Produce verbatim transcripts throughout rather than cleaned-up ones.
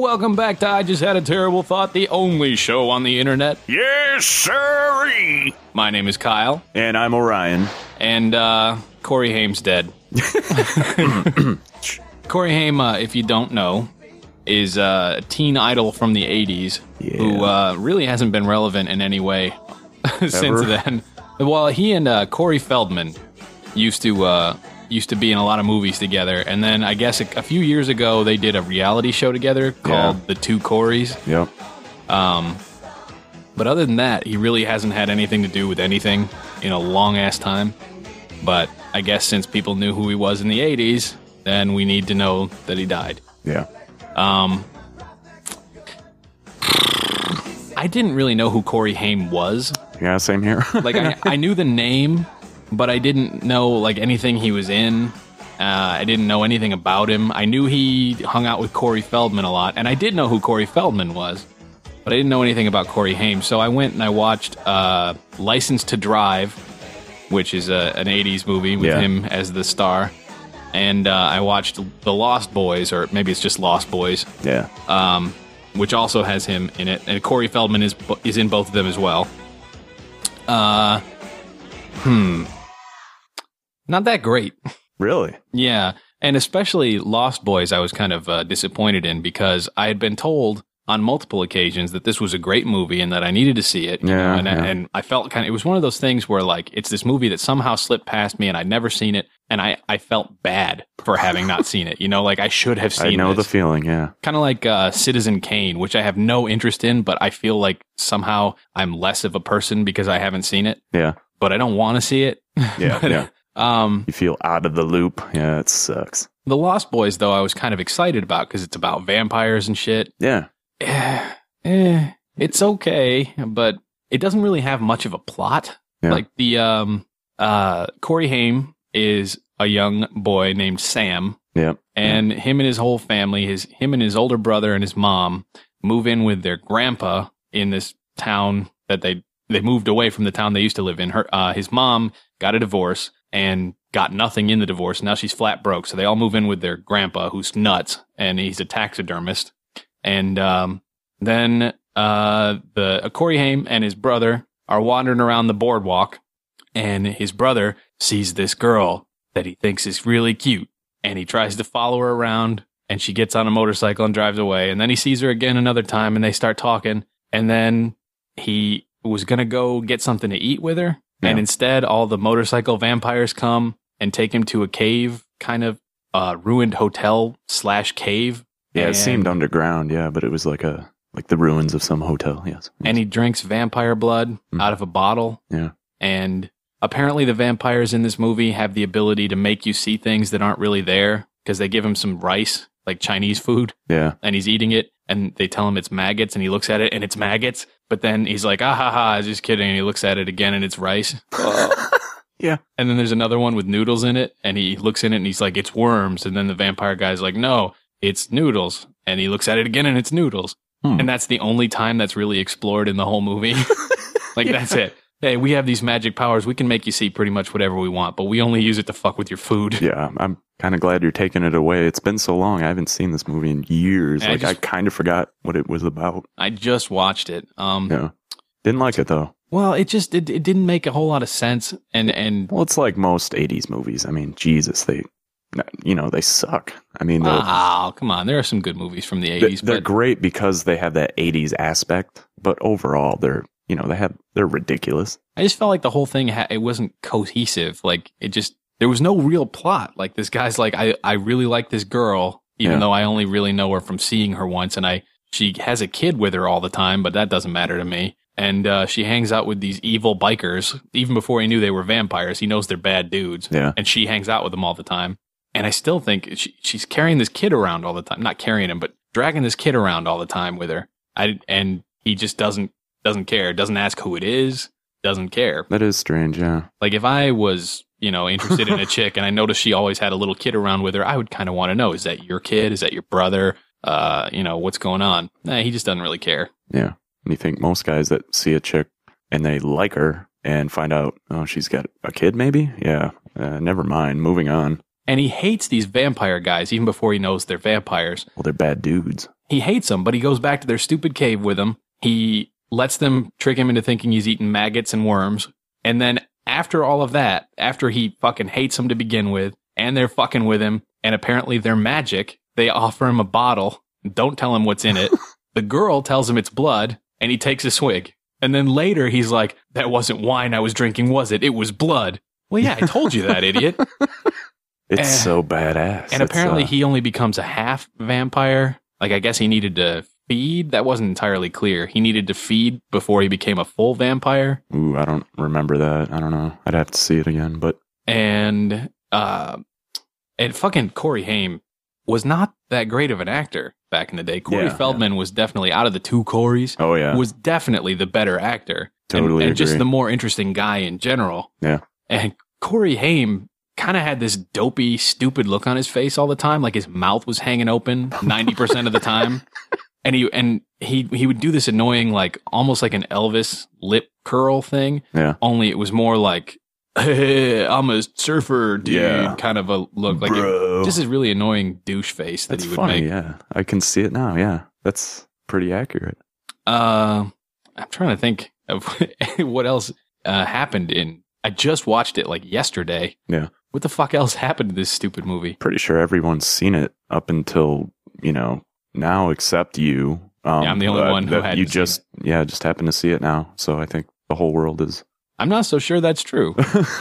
welcome back to I Just Had a Terrible Thought, the only show on the internet. Yes, sirree! My name is Kyle. And I'm Orion. And, uh, Corey Haim's dead. Corey Haim, uh, if you don't know, is uh, a teen idol from the eighties yeah. who uh, really hasn't been relevant in any way since then. Well, he and uh, Corey Feldman used to... Uh, used to be in a lot of movies together, and then I guess a, a few years ago they did a reality show together called yeah. The Two Coreys. Yep. Um, but other than that, he really hasn't had anything to do with anything in a long-ass time. But I guess since people knew who he was in the eighties, then we need to know that he died. Yeah. Um, I didn't really know who Corey Haim was. Yeah, same here. Like, I, I knew the name, but I didn't know, like, anything he was in. Uh, I didn't know anything about him. I knew he hung out with Corey Feldman a lot, and I did know who Corey Feldman was, but I didn't know anything about Corey Haim. So I went and I watched uh, License to Drive, which is a, an eighties movie with yeah. him as the star, and uh, I watched The Lost Boys, or maybe it's just Lost Boys, yeah, um, which also has him in it, and Corey Feldman is is in both of them as well. Uh, hmm. Not that great. Really? Yeah, and especially Lost Boys I was kind of uh, disappointed in because I had been told on multiple occasions that this was a great movie and that I needed to see it. You yeah, know, and, yeah. and I felt kind of, it was one of those things where like, it's this movie that somehow slipped past me and I'd never seen it, and I, I felt bad for having not seen it. You know, like I should have seen it. I know this. the feeling, yeah. Kind of like uh, Citizen Kane, which I have no interest in, but I feel like somehow I'm less of a person because I haven't seen it. Yeah. But I don't want to see it. Yeah, but, yeah. Um, you feel out of the loop. Yeah, it sucks. The Lost Boys, though, I was kind of excited about because it's about vampires and shit. Yeah. Eh, eh, it's okay, but it doesn't really have much of a plot. Yeah. Like the um, uh, Corey Haim is a young boy named Sam. Yeah. And him and his whole family, his him and his older brother and his mom, move in with their grandpa in this town that they they moved away from the town they used to live in. Her uh, his mom got a divorce and got nothing in the divorce. Now she's flat broke. So they all move in with their grandpa, who's nuts, and he's a taxidermist. And um, then uh, the uh, Corey Haim and his brother are wandering around the boardwalk, and his brother sees this girl that he thinks is really cute, and he tries to follow her around, and she gets on a motorcycle and drives away. And then he sees her again another time, and they start talking, and then he was going to go get something to eat with her. Yeah. And instead, all the motorcycle vampires come and take him to a cave, kind of uh, ruined hotel slash cave. Yeah, and, it seemed underground, yeah, but it was like a like the ruins of some hotel, yes. yes. And he drinks vampire blood mm. out of a bottle. Yeah. And apparently the vampires in this movie have the ability to make you see things that aren't really there because they give him some rice, like Chinese food. Yeah. And he's eating it, and they tell him it's maggots, and he looks at it, and it's maggots. But then he's like, ah, ha, ha, just kidding. And he looks at it again, and it's rice. Yeah. And then there's another one with noodles in it, and he looks in it, and he's like, it's worms. And then the vampire guy's like, no, it's noodles. And he looks at it again, and it's noodles. Hmm. And that's the only time that's really explored in the whole movie. Like, yeah. That's it. Hey, we have these magic powers. We can make you see pretty much whatever we want, but we only use it to fuck with your food. Yeah, I'm kind of glad you're taking it away. It's been so long. I haven't seen this movie in years. And like, I, just, I kind of forgot what it was about. I just watched it. Um, yeah. Didn't like it, though. Well, it just, it, it didn't make a whole lot of sense. And, and well, it's like most eighties movies. I mean, Jesus, they, you know, they suck. I mean, oh, come on. There are some good movies from the eighties. They're but, great because they have that eighties aspect, but overall, they're, you know, they have, they're ridiculous. I just felt like the whole thing, ha- it wasn't cohesive. Like, it just, there was no real plot. Like, this guy's like, I, I really like this girl, even yeah. though I only really know her from seeing her once. And I, she has a kid with her all the time, but that doesn't matter to me. And uh, she hangs out with these evil bikers. Even before he knew they were vampires, he knows they're bad dudes. Yeah. And she hangs out with them all the time. And I still think she, she's carrying this kid around all the time. Not carrying him, but dragging this kid around all the time with her. I, and he just doesn't doesn't care. Doesn't ask who it is. Doesn't care. That is strange, yeah. Like, if I was, you know, interested in a chick and I noticed she always had a little kid around with her, I would kind of want to know, is that your kid? Is that your brother? Uh, you know, what's going on? Nah, he just doesn't really care. Yeah. And you think most guys that see a chick and they like her and find out, oh, she's got a kid maybe? Yeah. Uh, never mind. Moving on. And he hates these vampire guys even before he knows they're vampires. Well, they're bad dudes. he hates them, but he goes back to their stupid cave with them. He lets them trick him into thinking he's eating maggots and worms. And then after all of that, after he fucking hates them to begin with, and they're fucking with him, and apparently they're magic, they offer him a bottle, don't tell him what's in it. The girl tells him it's blood, and he takes a swig. And then later he's like, that wasn't wine I was drinking, was it? It was blood. Well, yeah, I told you that, idiot. It's and, so badass. And it's, apparently uh, he only becomes a half vampire. Like, I guess he needed to feed. That wasn't entirely clear. He needed to feed before he became a full vampire. Ooh, I don't remember that. I don't know. I'd have to see it again, but. And, uh, and fucking Corey Haim was not that great of an actor back in the day. Corey Yeah, Feldman yeah. was definitely, out of the two Corys, Oh, yeah. was definitely the better actor. Totally And, and just agree. the more interesting guy in general. Yeah. And Corey Haim kind of had this dopey, stupid look on his face all the time. Like his mouth was hanging open ninety percent of the time. And he, and he, he would do this annoying, like almost like an Elvis lip curl thing. Yeah. Only it was more like, hey, I'm a surfer, dude, Yeah. kind of a look. Like Bro. it, just this really annoying douche face that That's he would funny, make. yeah. I can see it now, yeah. That's pretty accurate. Uh, I'm trying to think of what else uh, happened in. I just watched it like yesterday. Yeah. What the fuck else happened to this stupid movie? Pretty sure everyone's seen it up until, you know, now except you. Um, Yeah, I'm the only uh, one who that hadn't You seen just, yeah, just happen to see it now. So I think the whole world is. I'm not so sure that's true.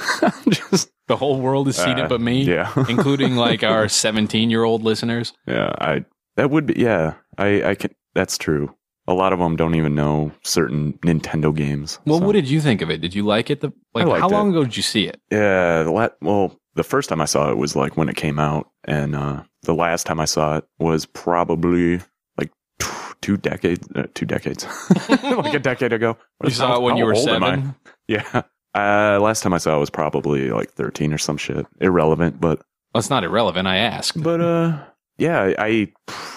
just. The whole world has seen Uh, it but me, Yeah. including like our seventeen-year-old listeners. Yeah. I, that would be, yeah. I, I can, that's true. A lot of them don't even know certain Nintendo games. Well, so. what did you think of it? Did you like it? The, like, I liked how long it. ago did you see it? Yeah, the la- well, the first time I saw it was like when it came out, and uh, the last time I saw it was probably like t- two decades, uh, two decades, like a decade ago. You saw it when How you were old am I? seven? Yeah. Uh, last time I saw it was probably like thirteen or some shit. Irrelevant, but Well, it's not irrelevant. I asked. but uh, yeah, I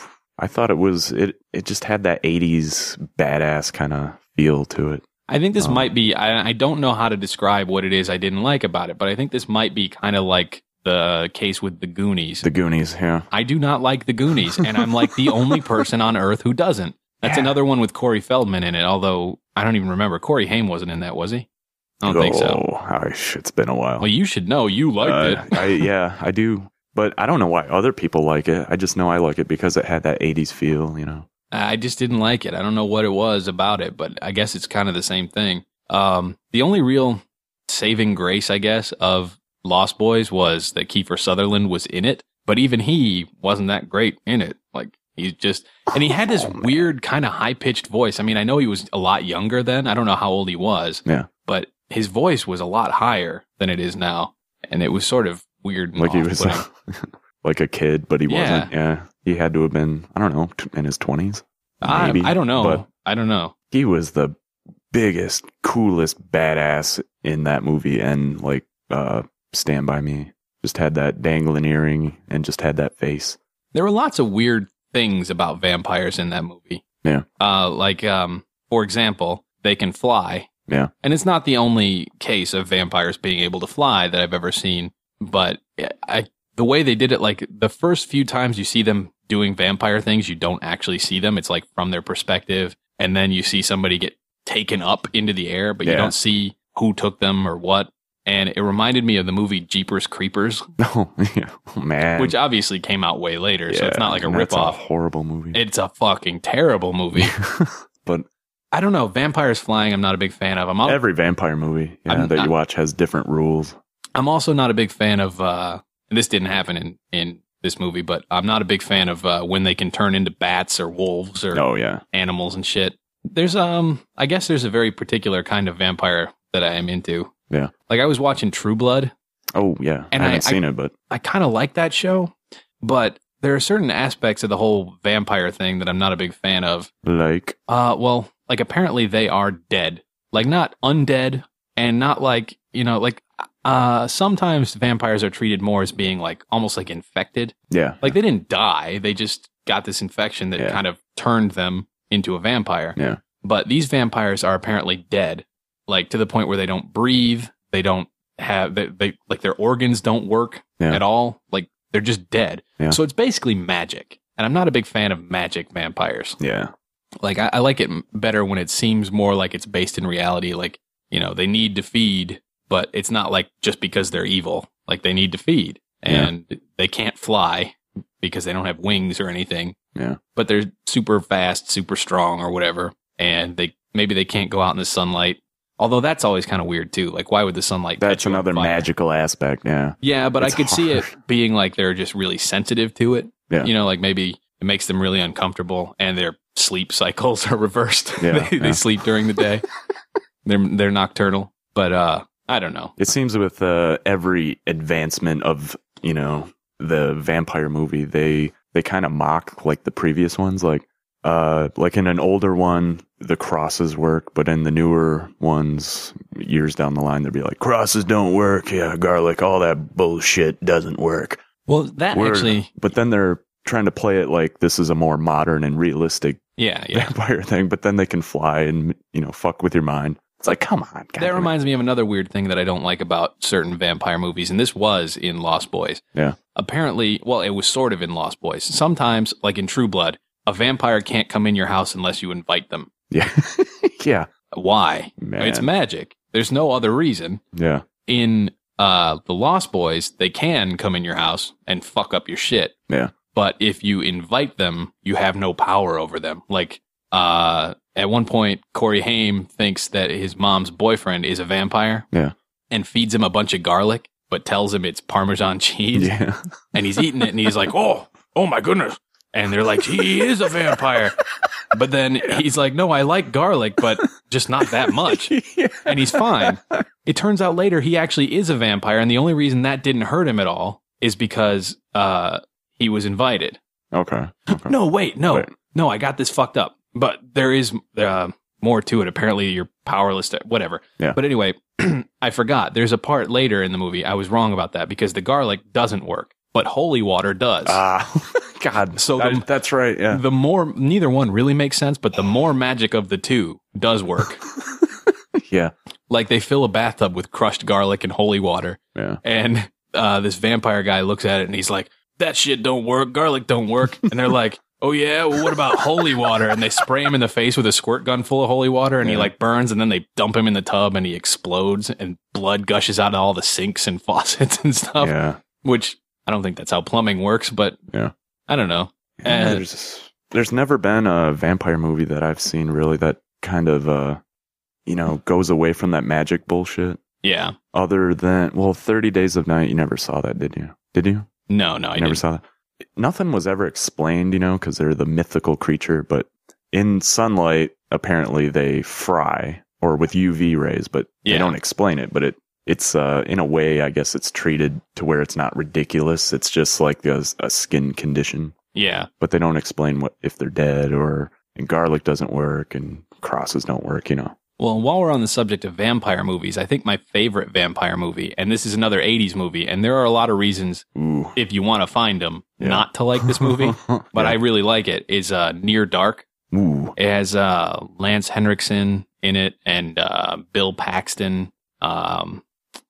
I thought it was it. It just had that eighties badass kind of feel to it. I think this Um, might be, I, I don't know how to describe what it is I didn't like about it, but I think this might be kind of like the case with the Goonies. The Goonies, yeah. I do not like the Goonies, and I'm like the only person on earth who doesn't. That's Yeah. another one with Corey Feldman in it, although I don't even remember. Corey Haim wasn't in that, was he? I don't think so. Oh, gosh, it's been a while. Well, you should know. You liked Uh, it. I, yeah, I do. But I don't know why other people like it. I just know I like it because it had that eighties feel, you know. I just didn't like it. I don't know what it was about it, but I guess it's kind of the same thing. Um, the only real saving grace, I guess, of Lost Boys was that Kiefer Sutherland was in it, but even he wasn't that great in it. Like, he's just, and he had this Oh, man. weird kind of high pitched voice. I mean, I know he was a lot younger then. I don't know how old he was, Yeah. but his voice was a lot higher than it is now. And it was sort of weird. And Like he was off-putting. like a kid, but he Yeah. wasn't. Yeah. He had to have been, I don't know, t- in his twenties. I, Maybe. I don't know. But I don't know. he was the biggest, coolest badass in that movie. And like, uh, Stand By Me just had that dangling earring and just had that face. There were lots of weird things about vampires in that movie. Yeah. Uh, like, um, for example, they can fly. Yeah. And it's not the only case of vampires being able to fly that I've ever seen, but I, the way they did it, like the first few times you see them doing vampire things, you don't actually see them. It's like from their perspective. And then you see somebody get taken up into the air, but you Yeah. don't see who took them or what. And it reminded me of the movie Jeepers Creepers, Oh, yeah. Oh, man. which obviously came out way later. so it's not like a and that's ripoff. horrible movie. It's a fucking terrible movie. But I don't know. Vampires flying, I'm not a big fan of. I'm, al- every vampire movie yeah, I'm that not- you watch has different rules. I'm also not a big fan of, uh, and this didn't happen in, in this movie, but I'm not a big fan of uh, when they can turn into bats or wolves or Oh, yeah. animals and shit. There's, um, I guess there's a very particular kind of vampire that I am into. Yeah. Like I was watching True Blood. Oh, yeah. And I haven't I- seen it, but I kind of like that show, but there are certain aspects of the whole vampire thing that I'm not a big fan of. like, Uh, well, like apparently they are dead, like not undead, and not like you know, like uh, sometimes vampires are treated more as being like almost like infected. yeah. Like they didn't die, they just got this infection that Yeah. kind of turned them into a vampire. Yeah. But these vampires are apparently dead, like to the point where they don't breathe, they don't have they, they like their organs don't work Yeah. at all, like they're just dead. Yeah. So it's basically magic. And I'm not a big fan of magic vampires. Yeah. Like, I, I like it better when it seems more like it's based in reality. Like, you know, they need to feed, but it's not like just because they're evil. Like, they need to feed. And yeah. they can't fly because they don't have wings or anything. Yeah. But they're super fast, super strong or whatever. And they maybe they can't go out in the sunlight. Although that's always kind of weird, too. Like, why would the sunlight That's another magical aspect, yeah. Yeah, but it's I could hard. see it being like they're just really sensitive to it. Yeah. You know, like maybe it makes them really uncomfortable and their sleep cycles are reversed. Yeah, they, yeah. they sleep during the day. they're they're nocturnal. But uh, I don't know. It seems with uh, every advancement of, you know, the vampire movie, they they kind of mock like the previous ones. Like, uh, like in an older one, the crosses work, but in the newer ones, years down the line, they'll be like, crosses don't work. Yeah, garlic, all that bullshit doesn't work. Well, that We're- actually, But then they're trying to play it like this is a more modern and realistic yeah, yeah. vampire thing, but then they can fly and, you know, fuck with your mind. It's like, come on. God That damn it. reminds me of another weird thing that I don't like about certain vampire movies, and this was in Lost Boys. Yeah. Apparently, well, it was sort of in Lost Boys. Sometimes, like in True Blood, a vampire can't come in your house unless you invite them. Yeah. yeah. Why? Man. It's magic. There's no other reason. Yeah. In uh, the Lost Boys, they can come in your house and fuck up your shit. Yeah. But if you invite them, you have no power over them. Like, uh, at one point, Corey Haim thinks that his mom's boyfriend is a vampire. Yeah. And feeds him a bunch of garlic, but tells him it's Parmesan cheese. Yeah. And he's eating it, and he's like, oh, oh my goodness. And they're like, he is a vampire. But then he's like, no, I like garlic, but just not that much. yeah. And he's fine. It turns out later he actually is a vampire, and the only reason that didn't hurt him at all is because uh, he was invited. Okay. okay. No, wait, no, Wait. no, I got this fucked up. But there is uh, more to it. Apparently, you're powerless to whatever. Yeah. But anyway, I forgot. There's a part later in the movie. I was wrong about that because the garlic doesn't work, but holy water does. Ah, God. So that- the- that's right. Yeah. The more, neither one really makes sense, but the more magic of the two does work. yeah. Like they fill a bathtub with crushed garlic and holy water. Yeah. And uh, this vampire guy looks at it and he's like, that shit don't work. Garlic don't work. And they're like, oh yeah, well what about holy water? And they spray him in the face with a squirt gun full of holy water and he Yeah. like burns, and then they dump him in the tub and he explodes and blood gushes out of all the sinks and faucets and stuff. Yeah. Which I don't think that's how plumbing works, but Yeah. I don't know. Yeah, And- there's there's never been a vampire movie that I've seen really that kind of uh you know goes away from that magic bullshit. Yeah. Other than well, thirty Days of Night, you never saw that, did you? Did you? No, no, I You never didn't. saw that. Nothing was ever explained, you know, because they're the mythical creature. But in sunlight, apparently they fry or with U V rays, but they Yeah. don't explain it. But it it's uh, in a way, I guess it's treated to where it's not ridiculous. It's just like a, a skin condition. Yeah. But they don't explain what if they're dead or and garlic doesn't work and crosses don't work, you know. Well, while we're on the subject of vampire movies, I think my favorite vampire movie, and this is another eighties movie, and there are a lot of reasons, Ooh. if you want to find them, Yeah. not to like this movie, but Yeah. I really like it, is uh, Near Dark. Ooh. It has uh, Lance Henriksen in it and uh, Bill Paxton, um,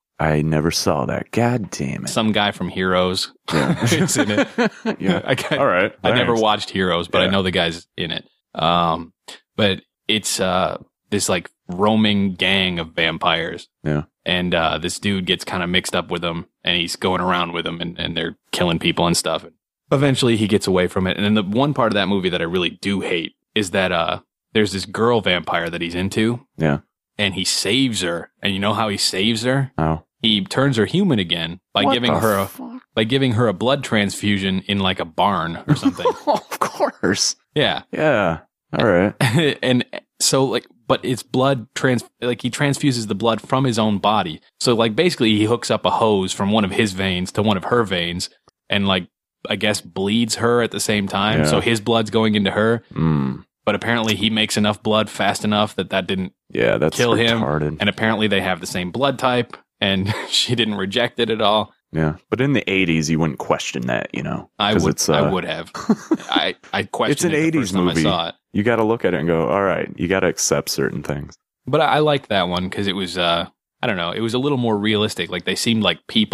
I never saw that. God damn it. some guy from Heroes Yeah. is in it. yeah. I, got- All right. I never Thanks. watched Heroes, but I Yeah. know the guy's in it. Um, but it's uh, this like roaming gang of vampires. Yeah. And uh, this dude gets kind of mixed up with them, and he's going around with them, and, and they're killing people and stuff. And eventually, he gets away from it. And then the one part of that movie that I really do hate is that uh, there's this girl vampire that he's into, Yeah. and he saves her. And you know how he saves her? Oh. He turns her human again by What giving the her a, fuck? by giving her a blood transfusion in like a barn or something. Of course. Yeah. Yeah. All right. And so like, but it's blood trans, like he transfuses the blood from his own body. So like basically he hooks up a hose from one of his veins to one of her veins and like, I guess bleeds her at the same time. Yeah. So his blood's going into her, Mm. but apparently he makes enough blood fast enough that that didn't Yeah, that's kill him. retarded. And apparently they have the same blood type and she didn't reject it at all. Yeah. But in the eighties, you wouldn't question that, you know. I 'Cause would, it's, uh, I would have. I, I questioned an it the eighties first time movie. I saw it. You got to look at it and go, all right, you got to accept certain things. But I, I liked that one because it was, uh, I don't know, it was a little more realistic. Like they seemed like people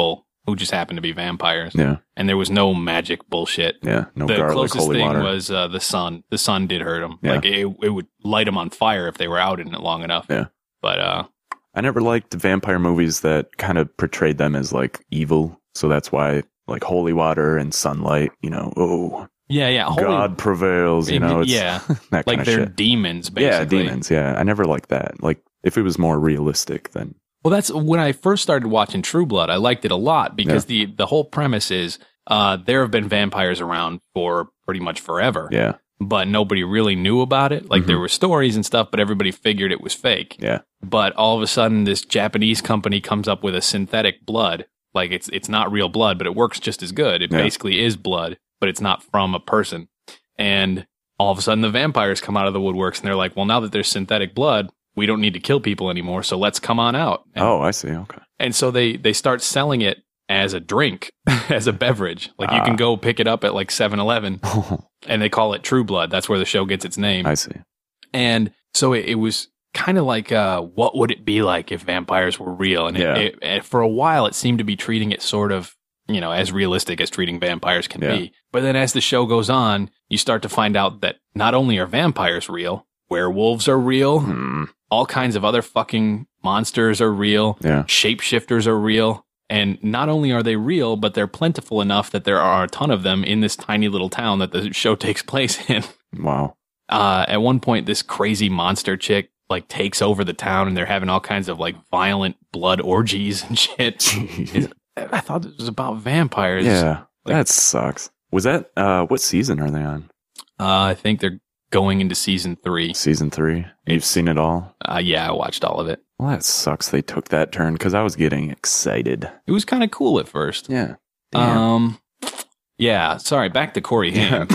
who just happened to be vampires. Yeah. And there was no magic bullshit. Yeah. No The garlic, closest holy thing water. was uh, the sun. The sun did hurt them. Yeah. Like it, it would light them on fire if they were out in it long enough. Yeah. But uh, I never liked vampire movies that kind of portrayed them as like evil. So that's why like holy water and sunlight, you know, oh, yeah, yeah. Holy, God prevails, you know, it's yeah. that kind Like of they're shit. demons, basically. Yeah, demons. Yeah. I never liked that. Like if it was more realistic, then Well, that's when I first started watching True Blood. I liked it a lot because the, the whole premise is uh, there have been vampires around for pretty much forever, yeah. but nobody really knew about it. Like Mhm. there were stories and stuff, but everybody figured it was fake. Yeah. But all of a sudden, this Japanese company comes up with a synthetic blood. Like it's it's not real blood, but it works just as good. It Yeah. basically is blood, but it's not from a person. And all of a sudden, the vampires come out of the woodworks, and they're like, "Well, now that there's synthetic blood, we don't need to kill people anymore, so let's come on out." And, Oh, I see. Okay. and so they they start selling it as a drink, as a beverage. Like you Ah. can go pick it up at like seven eleven, and they call it True Blood. That's where the show gets its name. I see. And so it, it was kind of like, uh, what would it be like if vampires were real? And it, Yeah. it, it, for a while, it seemed to be treating it sort of, you know, as realistic as treating vampires can Yeah. be. But then as the show goes on, you start to find out that not only are vampires real, werewolves are real, Hmm. all kinds of other fucking monsters are real, Yeah. shapeshifters are real. And not only are they real, but they're plentiful enough that there are a ton of them in this tiny little town that the show takes place in. Wow. Uh, at one point, this crazy monster chick like takes over the town, and they're having all kinds of like violent blood orgies and shit. Jeez. I thought this was about vampires. Yeah. Like- that sucks. Was that, uh, what season are they on? Uh, I think they're going into season three. Season three? You've seen it all? Uh, yeah, I watched all of it. Well, that sucks they took that turn because I was getting excited. It was kind of cool at first. Yeah. Damn. Um, yeah. Sorry, back to Corey Haim.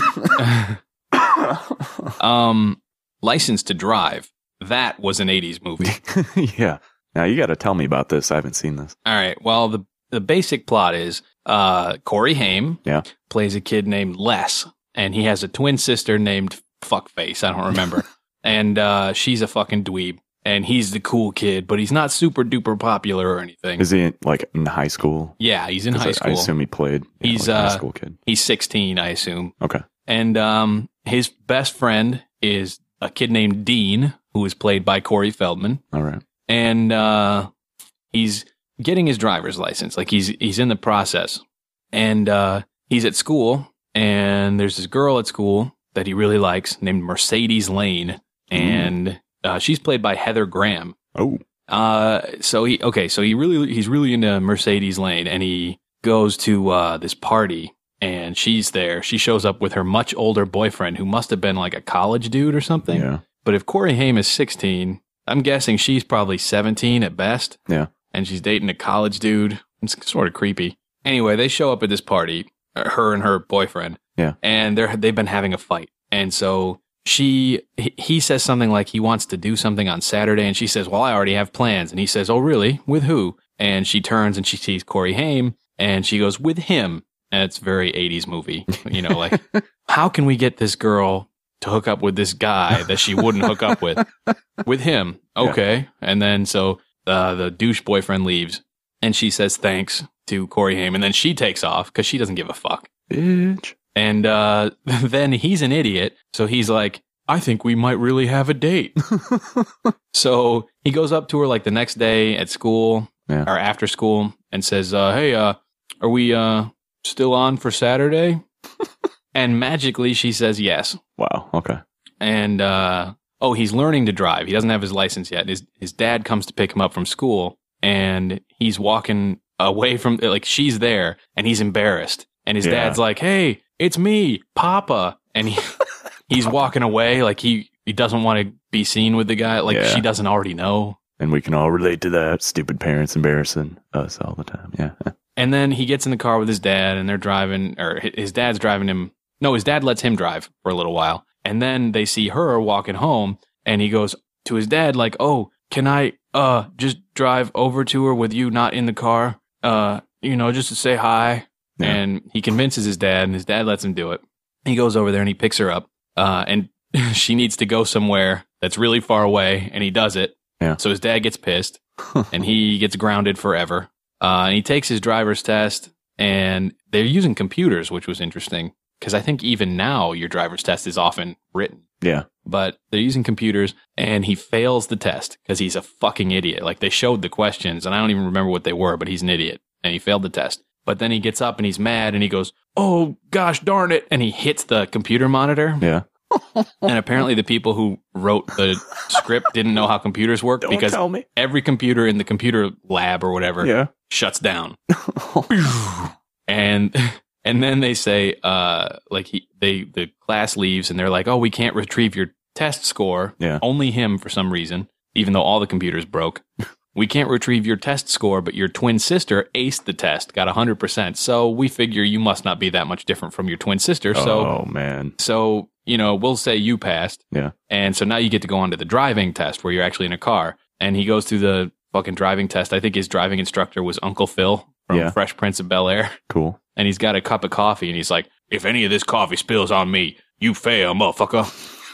um, License to Drive. That was an eighties movie. yeah. Now you got to tell me about this. I haven't seen this. All right. Well, the the basic plot is uh, Corey Haim Yeah. plays a kid named Les, and he has a twin sister named Fuckface. I don't remember. and uh, she's a fucking dweeb, and he's the cool kid, but he's not super duper popular or anything. Is he like in high school? yeah, he's in 'Cause high I- school. I assume he played. you know, He's, like a uh, high school kid. He's sixteen, I assume. Okay. And um, his best friend is a kid named Dean, who is played by Corey Feldman. All right. And uh, he's getting his driver's license. Like he's he's in the process, and uh, he's at school. And there's this girl at school that he really likes named Mercedes Lane, and uh, she's played by Heather Graham. Oh. Uh, so he okay, so he really he's really into Mercedes Lane, and he goes to uh, this party, and she's there. She shows up with her much older boyfriend, who must have been like a college dude or something. Yeah. But if Corey Haim is sixteen, I'm guessing she's probably seventeen at best. Yeah. And she's dating a college dude. It's sort of creepy. Anyway, they show up at this party, uh, her and her boyfriend. Yeah. And they're they've been having a fight. And so she he, he says something like he wants to do something on Saturday, and she says, "Well, I already have plans." And he says, "Oh, really? With who?" And she turns and she sees Corey Haim, and she goes, "With him." And it's a very eighties movie. You know, like how can we get this girl to hook up with this guy that she wouldn't hook up with? With him. Okay. And then so uh, the douche boyfriend leaves, and she says thanks to Corey Haim, and then she takes off because she doesn't give a fuck. Bitch. And uh, then he's an idiot, so he's like, I think we might really have a date. So he goes up to her like the next day at school Yeah. or after school and says, uh, hey, uh, are we uh, still on for Saturday? And magically she says yes. Wow. Okay. And uh, oh, he's learning to drive. He doesn't have his license yet. His his dad comes to pick him up from school, and he's walking away from like she's there, and he's embarrassed. And his Yeah. dad's like, "Hey, it's me, Papa," and he he's walking away like he he doesn't want to be seen with the guy. Like Yeah. she doesn't already know. And we can all relate to that. Stupid parents embarrassing us all the time. Yeah. And then he gets in the car with his dad, and they're driving, or hi- his dad's driving him. No, his dad lets him drive for a little while. And then they see her walking home, and he goes to his dad like, "Oh, can I uh just drive over to her with you not in the car? Uh, you know, just to say hi." Yeah. And he convinces his dad, and his dad lets him do it. He goes over there and he picks her up. Uh, and she needs to go somewhere that's really far away, and he does it. Yeah. So his dad gets pissed, and he gets grounded forever. Uh, and he takes his driver's test, and they're using computers, which was interesting because I think even now your driver's test is often written. Yeah. But they're using computers, and he fails the test because he's a fucking idiot. Like, they showed the questions, and I don't even remember what they were, but he's an idiot, and he failed the test. But then he gets up, and he's mad, and he goes, oh, gosh darn it, and he hits the computer monitor. Yeah. And apparently the people who wrote the script didn't know how computers work Don't because tell me. every computer in the computer lab or whatever Yeah. shuts down. and and then they say, uh, like he, they the class leaves and they're like, oh, we can't retrieve your test score. Yeah. Only him for some reason, even though all the computers broke. We can't retrieve your test score, but your twin sister aced the test, got one hundred percent. So we figure you must not be that much different from your twin sister. So, oh, man. So, you know, we'll say you passed. Yeah. And so now you get to go on to the driving test where you're actually in a car. And he goes through the fucking driving test. I think his driving instructor was Uncle Phil from Yeah. Fresh Prince of Bel-Air. Cool. And he's got a cup of coffee and he's like, if any of this coffee spills on me, you fail, motherfucker.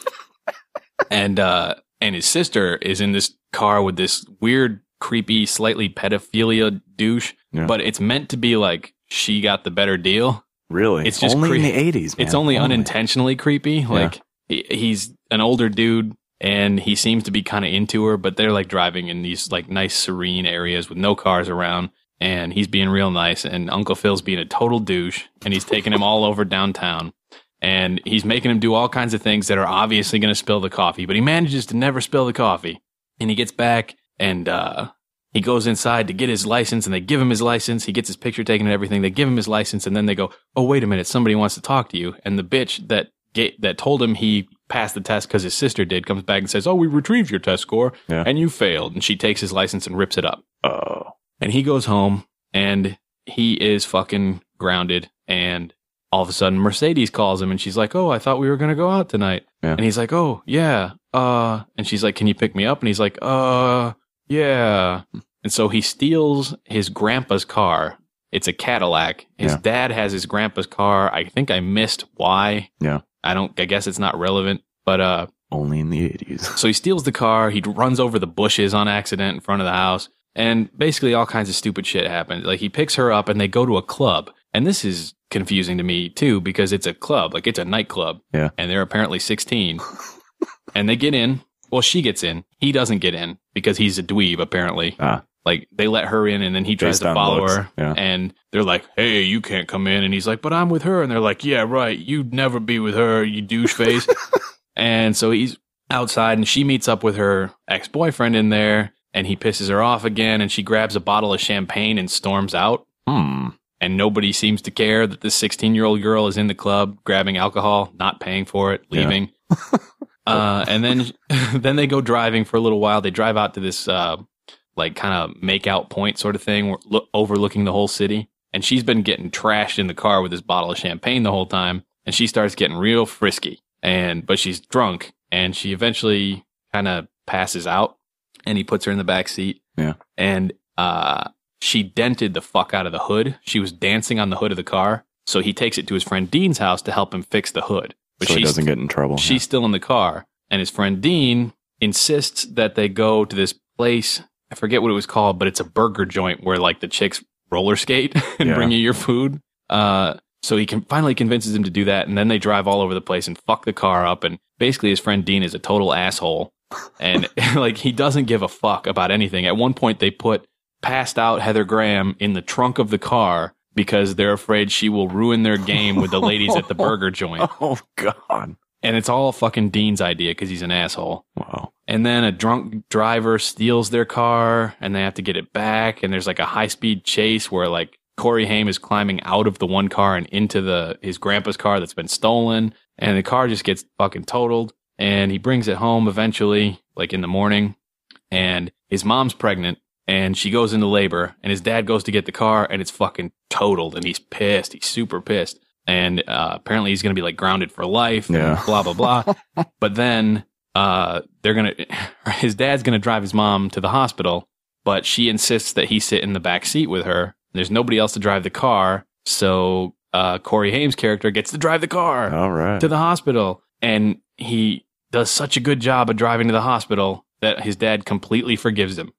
and, uh, and his sister is in this car with this weird, creepy, slightly pedophilia douche. Yeah. But it's meant to be like she got the better deal. Really? It's just only cre- in the eighties, man. It's only Holy. unintentionally creepy. Like he, he's an older dude and he seems to be kind of into her, but they're like driving in these like nice serene areas with no cars around and he's being real nice and Uncle Phil's being a total douche and he's taking him all over downtown and he's making him do all kinds of things that are obviously going to spill the coffee, but he manages to never spill the coffee. And he gets back and uh he goes inside to get his license and they give him his license. He gets his picture taken and everything. They give him his license and then they go, oh, wait a minute. Somebody wants to talk to you. And the bitch that get, that told him he passed the test because his sister did comes back and says, oh, we retrieved your test score Yeah. and you failed. And she takes his license and rips it up. Oh. And he goes home and he is fucking grounded. And all of a sudden Mercedes calls him and she's like, oh, I thought we were going to go out tonight. Yeah. And he's like, oh, yeah. Uh, and she's like, can you pick me up? And he's like, uh, yeah. And so he steals his grandpa's car. It's a Cadillac. His Yeah. dad has his grandpa's car. I think I missed why. Yeah. I don't, I guess it's not relevant, but, uh, Only in the eighties. so he steals the car. He runs over the bushes on accident in front of the house. And basically all kinds of stupid shit happens. Like he picks her up and they go to a club. And this is confusing to me too, because it's a club, like it's a nightclub. Yeah. And they're apparently sixteen. And they get in. Well, she gets in. He doesn't get in because he's a dweeb, apparently. Ah. Like they let her in and then he tries Based to on follow looks, her. yeah. And they're like, hey, you can't come in. And he's like, but I'm with her. And they're like, yeah, right. You'd never be with her, you douche face. And so he's outside and she meets up with her ex-boyfriend in there and he pisses her off again. And she grabs a bottle of champagne and storms out. Hmm. And nobody seems to care that this sixteen-year-old girl is in the club grabbing alcohol, not paying for it, leaving. Yeah. uh, and then then they go driving for a little while. They drive out to this uh, like kind of make-out point sort of thing, look, overlooking the whole city. And she's been getting trashed in the car with this bottle of champagne the whole time. And she starts getting real frisky. And but she's drunk, and she eventually kind of passes out. And he puts her in the back seat. Yeah. And uh. She dented the fuck out of the hood. She was dancing on the hood of the car. So he takes it to his friend Dean's house to help him fix the hood. But So he doesn't get in trouble. She's Yeah. still in the car. And his friend Dean insists that they go to this place. I forget what it was called, but it's a burger joint where like the chicks roller skate and Yeah. bring you your food. Uh, so he can finally convinces him to do that. And then they drive all over the place and fuck the car up. And basically his friend Dean is a total asshole. And like he doesn't give a fuck about anything. At one point they put passed out Heather Graham in the trunk of the car because they're afraid she will ruin their game with the ladies at the burger joint. Oh, God. And it's all fucking Dean's idea because he's an asshole. Wow. And then a drunk driver steals their car and they have to get it back. And there's like a high speed chase where like Corey Haim is climbing out of the one car and into the his grandpa's car that's been stolen. And the car just gets fucking totaled. And he brings it home eventually, like in the morning. And his mom's pregnant. And she goes into labor, and his dad goes to get the car, and it's fucking totaled, and he's pissed. He's super pissed. And uh, apparently he's going to be, like, grounded for life, and Yeah. blah, blah, blah. But then uh, they're going to, his dad's going to drive his mom to the hospital, but she insists that he sit in the back seat with her. There's nobody else to drive the car, so uh, Corey Haim's character gets to drive the car All right. to the hospital. And he does such a good job of driving to the hospital that his dad completely forgives him.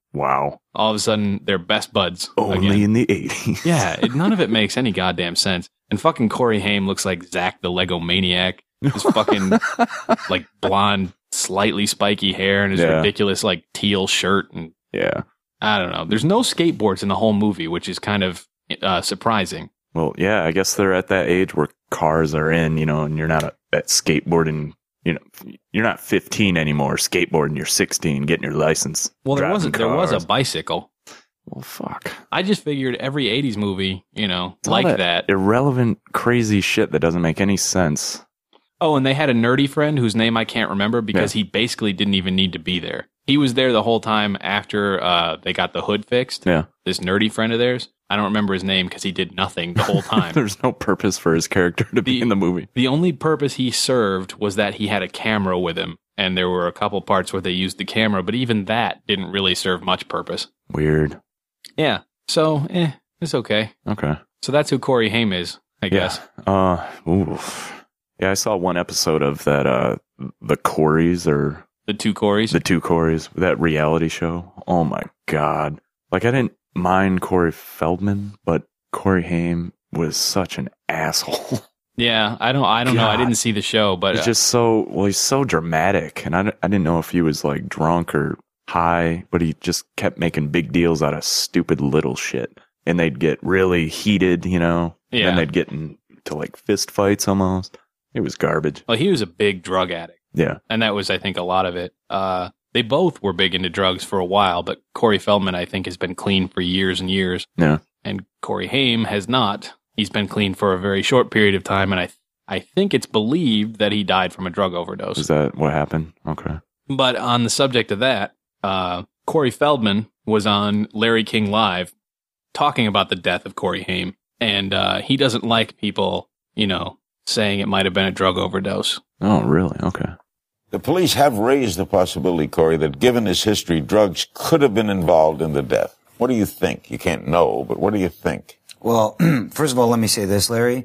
Wow. All of a sudden, they're best buds. Only again. in the eighties. Yeah, it, none of it makes any goddamn sense. And fucking Corey Haim looks like Zach the Lego Maniac. His fucking, like, blonde, slightly spiky hair and his Yeah. ridiculous, like, teal shirt. And Yeah. I don't know. There's no skateboards in the whole movie, which is kind of uh, surprising. Well, yeah, I guess they're at that age where cars are in, you know, and you're not a, at skateboarding, you know, you're not fifteen anymore skateboarding, you're sixteen getting your license. Well, there driving wasn't. There was a cars. bicycle. Well, fuck. I just figured every eighties movie, you know, All like that. Irrelevant, crazy shit that doesn't make any sense. Oh, and they had a nerdy friend whose name I can't remember because Yeah. he basically didn't even need to be there. He was there the whole time after uh, they got the hood fixed. Yeah. This nerdy friend of theirs. I don't remember his name because he did nothing the whole time. There's no purpose for his character to be The- in the movie. The only purpose he served was that he had a camera with him, and there were a couple parts where they used the camera, but even that didn't really serve much purpose. Weird. Yeah, so, eh, it's okay. Okay. So that's who Corey Haim is, I guess. Yeah. Uh, oof. Yeah, I saw one episode of that, uh, the Coreys or The two Coreys. the two Coreys, that reality show. Oh my God. Like, I didn't mind Corey Feldman, but Corey Haim was such an asshole. yeah, I don't I don't know. I God. didn't see the show, but He's uh, just so, well, he's so dramatic. And I, I didn't know if he was like drunk or high, but he just kept making big deals out of stupid little shit. And they'd get really heated, you know? Yeah. Then they'd get into like fist fights almost. It was garbage. well, he was a big drug addict. Yeah. And that was, I think, a lot of it. Uh, they both were big into drugs for a while, but Corey Feldman, I think, has been clean for years and years. Yeah. And Corey Haim has not. He's been clean for a very short period of time, and I, I think it's believed that he died from a drug overdose. Is that what happened? Okay. But on the subject of that, uh, Corey Feldman was on Larry King Live talking about the death of Corey Haim, and uh, he doesn't like people, you know, saying it might have been a drug overdose. Oh, really? Okay. The police have raised the possibility, Corey, that given his history, drugs could have been involved in the death. What do you think? You can't know, but what do you think? Well, first of all, let me say this, Larry.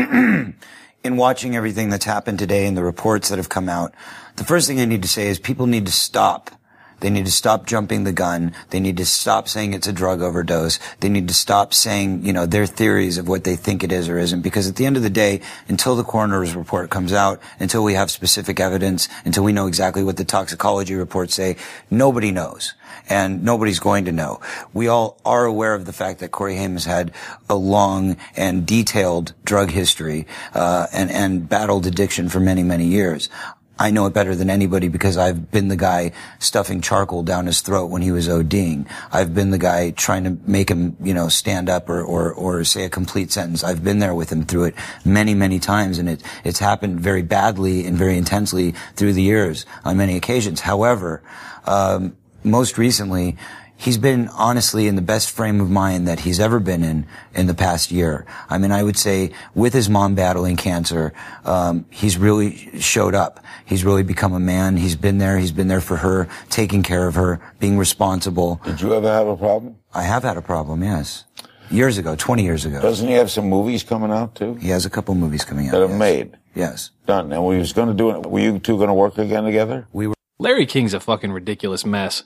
In watching everything that's happened today and the reports that have come out, the first thing I need to say is people need to stop. They need to stop jumping the gun. They need to stop saying it's a drug overdose. They need to stop saying, you know, their theories of what they think it is or isn't. Because at the end of the day, until the coroner's report comes out, until we have specific evidence, until we know exactly what the toxicology reports say, nobody knows. And nobody's going to know. We all are aware of the fact that Corey Haim has had a long and detailed drug history, uh, and, and battled addiction for many, many years. I know it better than anybody because I've been the guy stuffing charcoal down his throat when he was ODing. I've been the guy trying to make him, you know, stand up or, or, or say a complete sentence. I've been there with him through it many, many times, and it, it's happened very badly and very intensely through the years on many occasions. However, um, most recently, he's been honestly in the best frame of mind that he's ever been in in the past year. I mean, I would say with his mom battling cancer, um, he's really showed up. He's really become a man. He's been there. He's been there for her, taking care of her, being responsible. Did you ever have a problem? I have had a problem, yes. Years ago, twenty years ago. Doesn't he have some movies coming out, too? He has a couple movies coming out. That are yes. made? Yes. Done. And we was going to do it. Were you two going to work again together? We were. Larry King's a fucking ridiculous mess.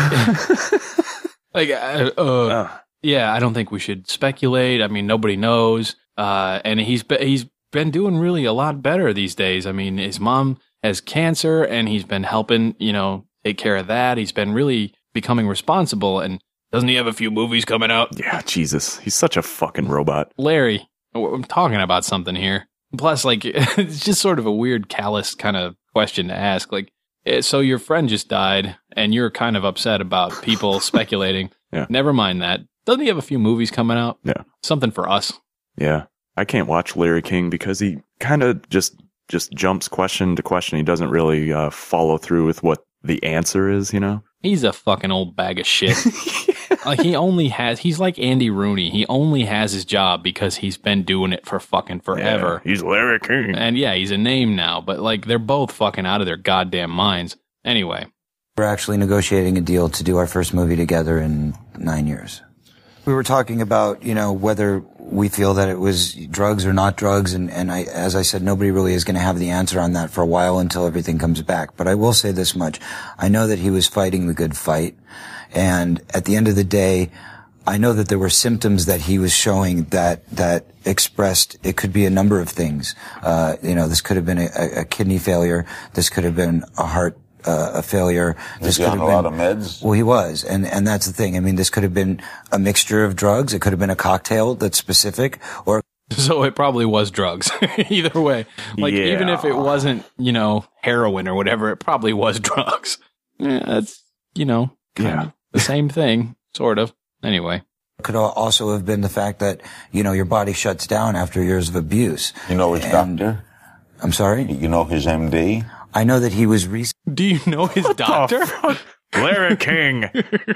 like, uh, uh, yeah, I don't think we should speculate. I mean, nobody knows. Uh, and he's be- he's been doing really a lot better these days. I mean, his mom has cancer, and he's been helping, you know, take care of that. He's been really becoming responsible. And doesn't he have a few movies coming out? Yeah, Jesus. He's such a fucking robot. Larry, I'm talking about something here. Plus, like, it's just sort of a weird, callous kind of question to ask. Like, eh, so your friend just died, and you're kind of upset about people speculating. Yeah. Never mind that. Doesn't he have a few movies coming out? Yeah. Something for us. Yeah. I can't watch Larry King because he kind of just just jumps question to question. He doesn't really uh, follow through with what the answer is, you know? He's a fucking old bag of shit. Like, he only has, he's like Andy Rooney. He only has his job because he's been doing it for fucking forever. Yeah, he's Larry King. And yeah, he's a name now, but like, they're both fucking out of their goddamn minds. Anyway. We're actually negotiating a deal to do our first movie together in nine years. We were talking about, you know, whether we feel that it was drugs or not drugs, and, and I, as I said, nobody really is going to have the answer on that for a while until everything comes back. But I will say this much. I know that he was fighting the good fight, And at the end of the day, I know that there were symptoms that he was showing that, that expressed, it could be a number of things. Uh, you know, this could have been a, a kidney failure. This could have been a heart, uh, a failure. This He's could on have a been, lot of meds. Well, he was. And, and that's the thing. I mean, this could have been a mixture of drugs. It could have been a cocktail that's specific, or So it probably was drugs. Either way. Like, Yeah. even if it wasn't, you know, heroin or whatever, it probably was drugs. Yeah, that's, you know, kind Yeah. of the same thing, sort of. Anyway. could al- also have been the fact that, you know, your body shuts down after years of abuse. You know his And- doctor? I'm sorry? You know his M D? I know that he was recently Do you know his doctor? Larry King.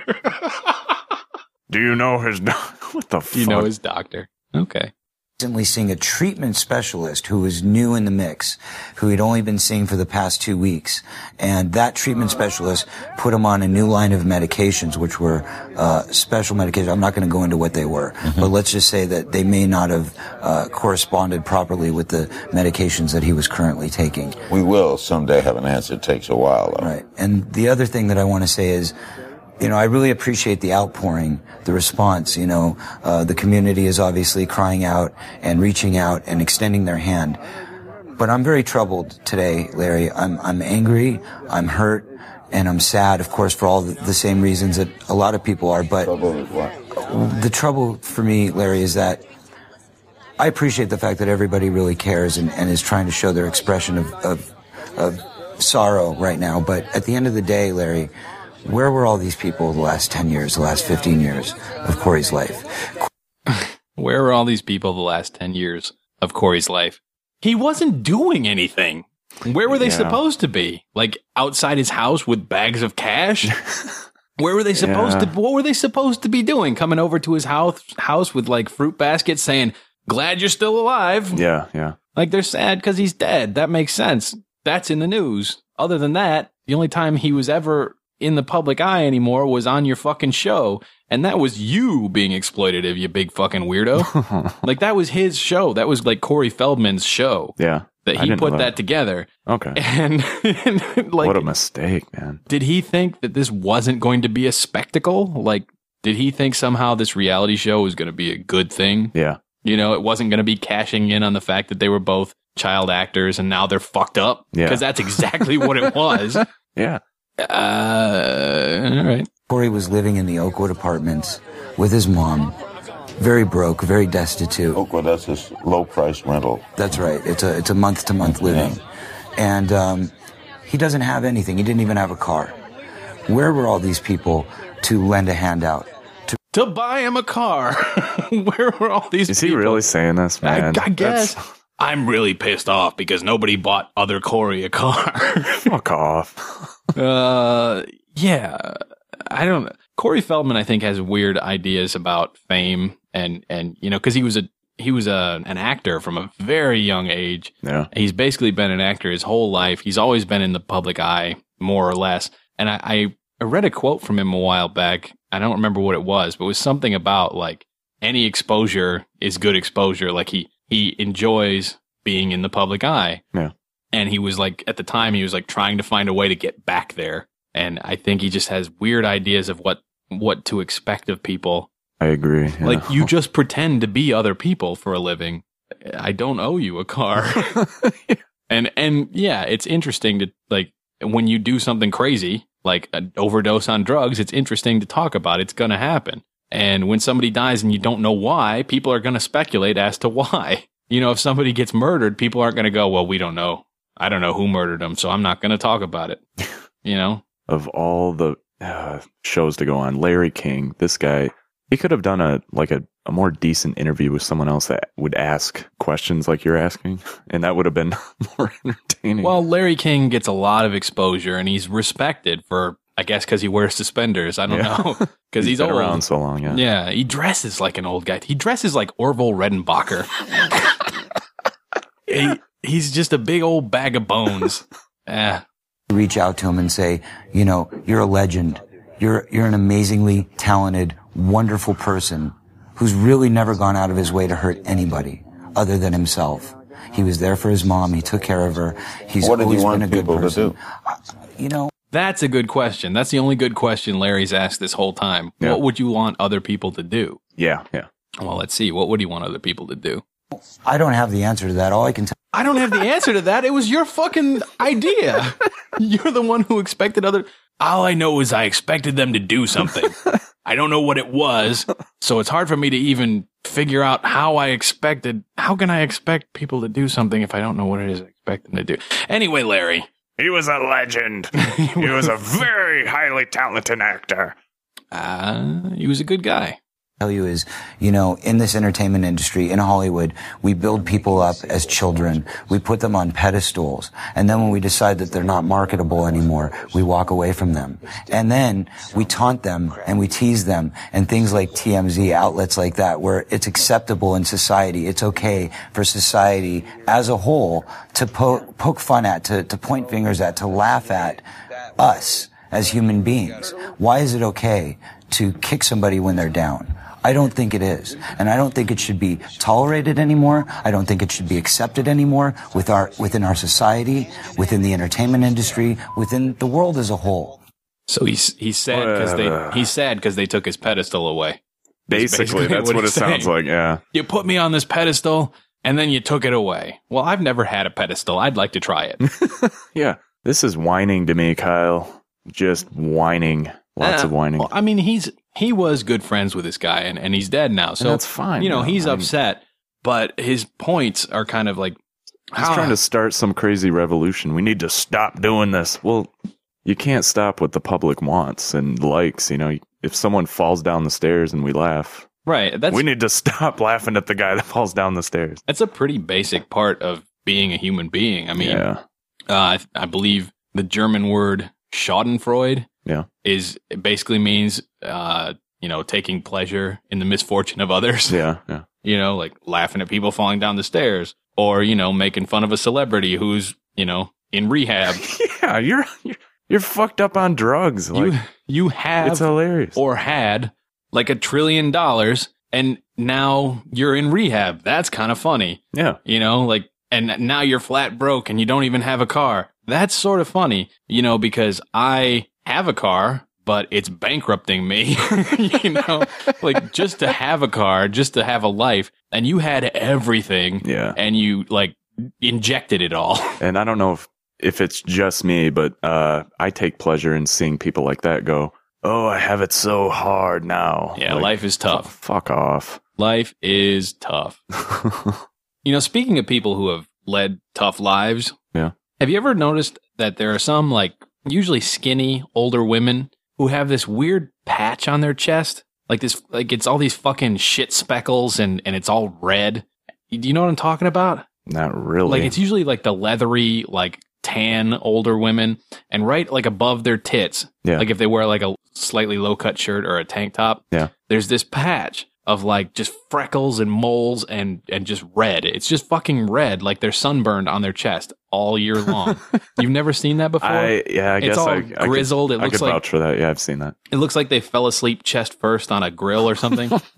Do you know his do- What the fuck? Do you know his doctor? Okay. seeing a treatment specialist who was new in the mix, who he'd only been seeing for the past two weeks. And that treatment specialist put him on a new line of medications, which were uh, special medications. I'm not going to go into what they were, mm-hmm. but let's just say that they may not have uh, corresponded properly with the medications that he was currently taking. We will someday have an answer. It takes a while, though. Right. And the other thing that I want to say is, you know, I really appreciate the outpouring, the response. You know, uh, the community is obviously crying out and reaching out and extending their hand. But I'm very troubled today, Larry. I'm, I'm angry, I'm hurt, and I'm sad, of course, for all the, the same reasons that a lot of people are. But the trouble for me, Larry, is that I appreciate the fact that everybody really cares and, and is trying to show their expression of, of, of sorrow right now. But at the end of the day, Larry, where were all these people the last ten years, the last fifteen years of Corey's life? Where were all these people the last ten years of Corey's life? He wasn't doing anything. Where were they Yeah. supposed to be? Like outside his house with bags of cash? Where were they supposed Yeah. to, what were they supposed to be doing? Coming over to his house, house with like fruit baskets saying, glad you're still alive. Yeah, yeah. Like they're sad because he's dead. That makes sense. That's in the news. Other than that, the only time he was ever in the public eye anymore was on your fucking show. And that was you being exploitative, you big fucking weirdo. Like that was his show. That was like Corey Feldman's show Yeah. that I he didn't put know that together. Okay. And, and like, What a mistake, man. did he think that this wasn't going to be a spectacle? Like, did he think somehow this reality show was going to be a good thing? Yeah. You know, it wasn't going to be cashing in on the fact that they were both child actors and now they're fucked up. Yeah. Because that's exactly what it was. Yeah. Uh, all right. Corey was living in the Oakwood apartments with his mom, very broke, very destitute. Oakwood, that's this low-price rental. That's right. It's a it's a month to month living, and um, he doesn't have anything. He didn't even have a car. Where were all these people to lend a hand out? To buy him a car. Where were all these Is people? he really saying this, I, man? I guess. That's- I'm really pissed off because nobody bought other Corey a car. Fuck off. uh, yeah. I don't. Corey Feldman, I think, has weird ideas about fame, and and you know, because he was a he was a an actor from a very young age. Yeah. He's basically been an actor his whole life. He's always been in the public eye, more or less. And I, I, I read a quote from him a while back. I don't remember what it was, but it was something about like any exposure is good exposure. Like he he enjoys being in the public eye. Yeah. And he was like, at the time, he was like trying to find a way to get back there. And I think he just has weird ideas of what, what to expect of people. I agree. Yeah. Like, you just pretend to be other people for a living. I don't owe you a car. and, and yeah, it's interesting to, like, when you do something crazy, like an overdose on drugs, it's interesting to talk about. It's going to happen. And when somebody dies and you don't know why, people are going to speculate as to why. You know, if somebody gets murdered, people aren't going to go, well, we don't know. I don't know who murdered him, so I'm not going to talk about it. You know? Of all the uh, shows to go on, Larry King, this guy, he could have done a like a, a more decent interview with someone else that would ask questions like you're asking, and that would have been more entertaining. Well, Larry King gets a lot of exposure, and he's respected for, I guess, because he wears suspenders. I don't Yeah. know. Because he's, been old. around so long. Yeah. Yeah, he dresses like an old guy. He dresses like Orville Redenbacher. he, he's just a big old bag of bones. Eh. Reach out to him and say, you know, you're a legend. You're you're an amazingly talented, wonderful person who's really never gone out of his way to hurt anybody other than himself. He was there for his mom. He took care of her. He's What did you always want been a good people to person. do? Uh, You know. That's a good question. That's the only good question Larry's asked this whole time. Yeah. What would you want other people to do? Yeah, yeah. Well, let's see. What would you want other people to do? I don't have the answer to that. All I can tell. I don't have the answer to that. It was your fucking idea. You're the one who expected other. All I know is I expected them to do something. I don't know what it was, so it's hard for me to even figure out how I expected. How can I expect people to do something if I don't know what it is I expect them to do? Anyway, Larry. He was a legend. He was a very highly talented actor. Uh, he was a good guy. Tell you is, you know, in this entertainment industry, in Hollywood, we build people up as children. We put them on pedestals. And then when we decide that they're not marketable anymore, we walk away from them. And then we taunt them and we tease them and things like T M Z, outlets like that, where it's acceptable in society. It's okay for society as a whole to po- poke fun at, to, to point fingers at, to laugh at us as human beings. Why is it okay to kick somebody when they're down? I don't think it is. And I don't think it should be tolerated anymore. I don't think it should be accepted anymore with our, within our society, within the entertainment industry, within the world as a whole. So he's he's sad because they he's sad because they took his pedestal away. Basically, basically that's what what, it he's sounds saying. like, yeah. You put me on this pedestal and then you took it away. Well, I've never had a pedestal. I'd like to try it. Yeah. This is whining to me, Kyle. Just whining. Lots Uh, of whining. Well, I mean, he's he was good friends with this guy, and, and he's dead now. So that's fine, You know, though. he's I mean- upset, but his points are kind of like He's trying to start some crazy revolution. We need to stop doing this. Well, you can't stop what the public wants and likes. You know, if someone falls down the stairs and we laugh, right. That's we need to stop laughing at the guy that falls down the stairs. that's a pretty basic part of being a human being. I mean, Yeah. uh, I, I believe the German word Schadenfreude Yeah. is it basically means uh, you know, taking pleasure in the misfortune of others. Yeah. Yeah. You know, like laughing at people falling down the stairs, or you know, making fun of a celebrity who's you know in rehab. Yeah. You're, you're, you're fucked up on drugs. Like, you you have it's hilarious. or had like a trillion dollars, and now you're in rehab. That's kind of funny. Yeah. You know, like, and now you're flat broke and you don't even have a car. That's sort of funny, you know, because I have a car, but it's bankrupting me, you know, like just to have a car, just to have a life, and you had everything. Yeah. And you like injected it all. And I don't know if, if it's just me, but uh, I take pleasure in seeing people like that go, oh, I have it so hard now. Yeah, Like, life is tough. Fuck off. Life is tough. You know, speaking of people who have led tough lives, Yeah. have you ever noticed that there are some, like, usually skinny, older women who have this weird patch on their chest? Like this, like it's all these fucking shit speckles and, and it's all red. Do you know what I'm talking about? Not really. Like, it's usually like the leathery, like, tan older women, and right, like, above their tits, Yeah. like if they wear, like, a slightly low-cut shirt or a tank top, Yeah. there's this patch of, like, just freckles and moles and, and just red. It's just fucking red, like they're sunburned on their chest all year long. You've never seen that before? I yeah, I It's guess all I, I could- grizzled. It I looks could like- vouch for that. Yeah, I've seen that. It looks like they fell asleep chest first on a grill or something. Do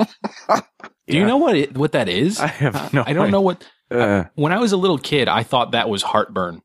you Yeah. know what it, what that is? I have no I don't know what... Uh, When I was a little kid, I thought that was heartburn.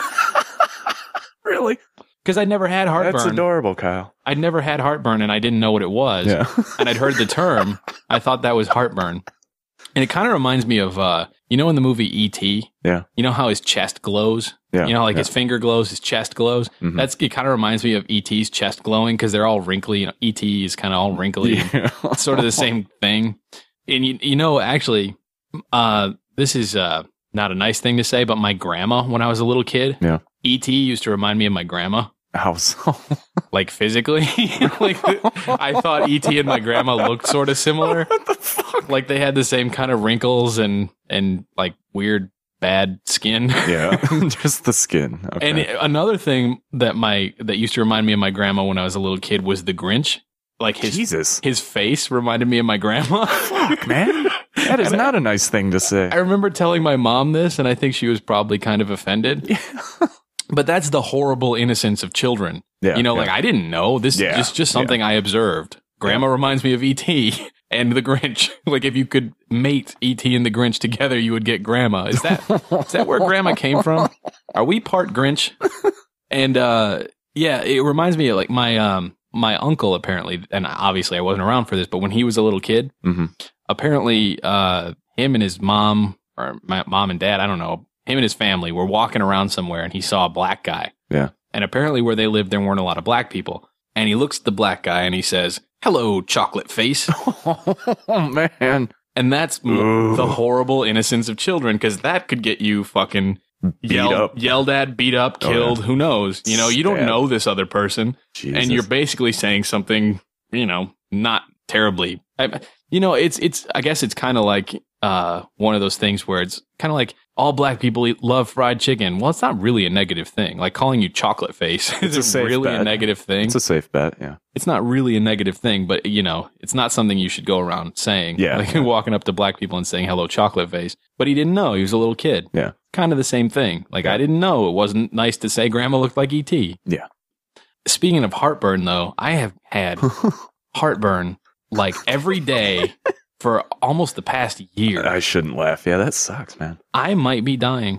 really? Because I'd never had heartburn. That's adorable, Kyle. I'd never had heartburn and I didn't know what it was. Yeah. And I'd heard the term. I thought that was heartburn. And it kind of reminds me of, uh, you know, in the movie E T, Yeah. you know how his chest glows? Yeah. You know, how, like yeah. his finger glows, his chest glows? Mhm. That's It kind of reminds me of E T's chest glowing because they're all wrinkly. You know, E T is kind of all wrinkly. Yeah. It's sort of the same thing. And you, you know, actually, uh, this is uh, not a nice thing to say, but my grandma, when I was a little kid, Yeah. E T used to remind me of my grandma. How so? Like physically, like I thought E T and my grandma looked sort of similar. What the fuck? Like they had the same kind of wrinkles and and like weird bad skin. Yeah. Just the skin. Okay. And it- another thing that my that used to remind me of my grandma when I was a little kid was the Grinch. Like his Jesus. his face reminded me of my grandma. Fuck, man. That is not a nice thing to say. I remember telling my mom this, and I think she was probably kind of offended. But that's the horrible innocence of children. Yeah, You know, yeah. like I didn't know. This Yeah, is just something I observed. Grandma reminds me of E T and the Grinch. Like if you could mate E T and the Grinch together, you would get grandma. Is that is that where grandma came from? Are we part Grinch? And uh Yeah, it reminds me of like my um my uncle apparently, and obviously I wasn't around for this, but when he was a little kid, Mm-hmm. apparently uh him and his mom or my mom and dad, I don't know, him and his family were walking around somewhere and he saw a black guy. Yeah. And apparently where they lived there weren't a lot of black people. And he looks at the black guy and he says, "Hello, chocolate face." Oh, man. And that's m- Ooh. the horrible innocence of children, because that could get you fucking Beat yelled, up. yelled at, beat up, Oh, yeah. killed. Who knows? You know, you don't Stabbed. know this other person. Jesus. And you're basically saying something, you know, not terribly. I, you know, it's, it's, I guess it's kind of like uh, one of those things where it's kind of like all black people eat, love fried chicken. Well, it's not really a negative thing. Like calling you chocolate face It's a is safe really a bet. negative thing. It's a safe bet, yeah. It's not really a negative thing, but you know, it's not something you should go around saying. Yeah. Like walking up to black people and saying, "Hello, chocolate face." But he didn't know. He was a little kid. Yeah. Kind of the same thing. Like I didn't know. It wasn't nice to say grandma looked like E T. Yeah. Speaking of heartburn though, I have had heartburn like every day for almost the past year. I shouldn't laugh. Yeah, that sucks, man. I might be dying.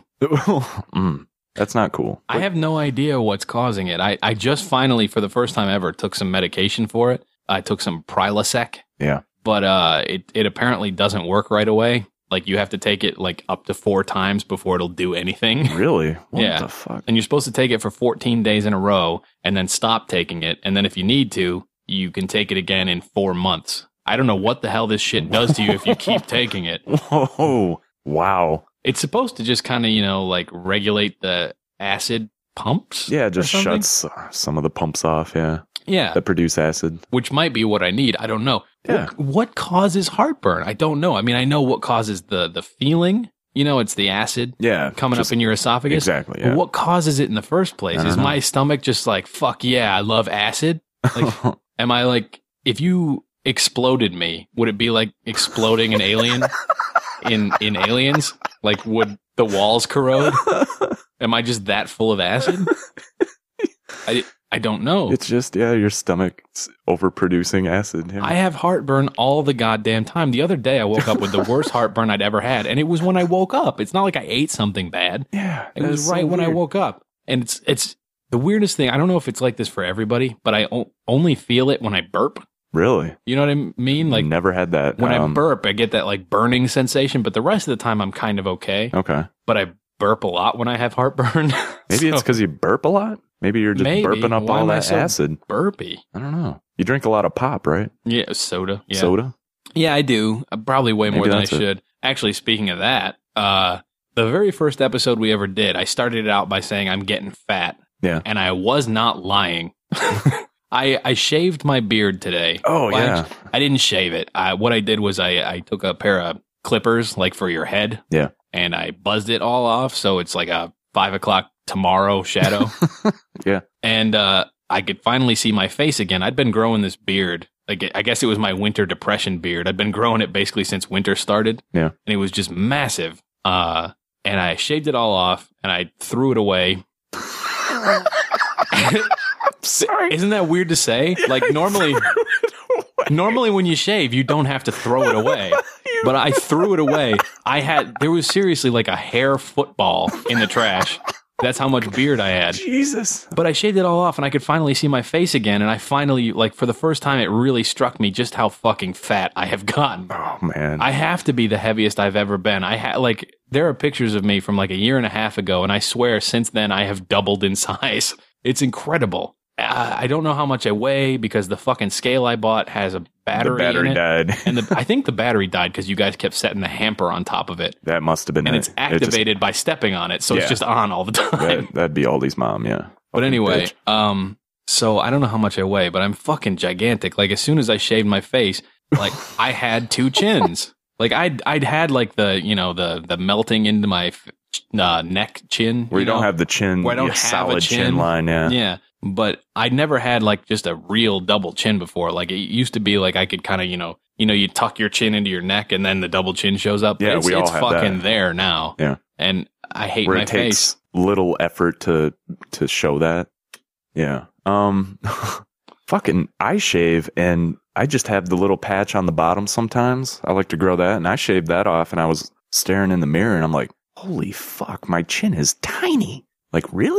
mm, that's not cool. I have no idea what's causing it. I, I just finally, for the first time ever, took some medication for it. I took some Prilosec, Yeah. but uh, it, it apparently doesn't work right away. Like you have to take it like up to four times before it'll do anything. Really? What Yeah. the fuck? And you're supposed to take it for fourteen days in a row and then stop taking it. And then if you need to, you can take it again in four months. I don't know what the hell this shit does to you if you keep taking it. Whoa. Wow. It's supposed to just kind of, you know, like regulate the acid pumps. Yeah, it or just something. shuts uh, some of the pumps off, yeah, Yeah. that produce acid. Which might be what I need. I don't know. Yeah. What, what causes heartburn? I don't know. I mean, I know what causes the, the feeling. You know, it's the acid Yeah. coming just- up in your esophagus. Exactly, But yeah. what causes it in the first place? I don't Is know. my stomach just like, fuck yeah, I love acid? Like, am I like, if you exploded me, would it be like exploding an alien in, in Aliens? Like, would the walls corrode? Am I just that full of acid? I, I don't know. It's just, yeah, your stomach's overproducing acid. Yeah. I have heartburn all the goddamn time. The other day I woke up with the worst heartburn I'd ever had, and it was when I woke up. It's not like I ate something bad. yeah. It that was is so right when I weird. woke up. And it's it's the weirdest thing. I don't know if it's like this for everybody, but I o- only feel it when I burp. Really? You know what I mean? Like Never had that. when I um, burp, I get that like burning sensation, but the rest of the time I'm kind of okay. Okay. But I burp a lot when I have heartburn. Maybe it's So, because you burp a lot? Maybe you're just Maybe. burping up Why all am I that so acid. burpy. I don't know. You drink a lot of pop, right? Yeah, soda. Yeah. Soda? Yeah, I do. Uh, Probably way more Maybe than I that's it. should. Actually, speaking of that, uh, the very first episode we ever did, I started it out by saying I'm getting fat. Yeah. And I was not lying. I I shaved my beard today. Oh, Well, yeah. actually, I didn't shave it. I, what I did was I, I took a pair of clippers, like for your head. Yeah. And I buzzed it all off. So it's like a five o'clock tomorrow shadow. Yeah. And uh, I could finally see my face again. I'd been growing this beard. Like, I guess it was my winter depression beard. I'd been growing it basically since winter started. Yeah. And it was just massive. Uh, and I shaved it all off and I threw it away. Sorry. Isn't that weird to say? Like normally, normally when you shave, you don't have to throw it away. But I threw it away. I had, there was seriously like a hair football in the trash. That's how much beard I had. Jesus. But I shaved it all off and I could finally see my face again. And I finally, like, for the first time, it really struck me just how fucking fat I have gotten. Oh, man. I have to be the heaviest I've ever been. I ha- like, there are pictures of me from like a year and a half ago. And I swear since then I have doubled in size. It's incredible. Uh, I don't know how much I weigh because the fucking scale I bought has a battery, the battery in it. died. And the, I think the battery died because you guys kept setting the hamper on top of it. That must have been And it. it's It just- activated by stepping on it. So Yeah. it's just on all the time. that, that'd be Aldi's mom, yeah. But Fucking anyway, bitch. um, so I don't know how much I weigh, but I'm fucking gigantic. Like as soon as I shaved my face, like I had two chins. Like I'd I'd had like the you know the the melting into my f- uh, neck chin. Where you, know? don't have the chin, Where I don't yeah, have a solid chin. chin line, yeah. Yeah, but I'd never had like just a real double chin before. Like it used to be like I could kind of you know you know you tuck your chin into your neck and then the double chin shows up. Yeah, it's, we all it's have fucking that. there now. Yeah. And I hate Where my it takes face. little effort to to show that. Yeah. Um fucking I shave and I just have the little patch on the bottom sometimes. I like to grow that and I shaved that off and I was staring in the mirror and I'm like, holy fuck, my chin is tiny. Like, really?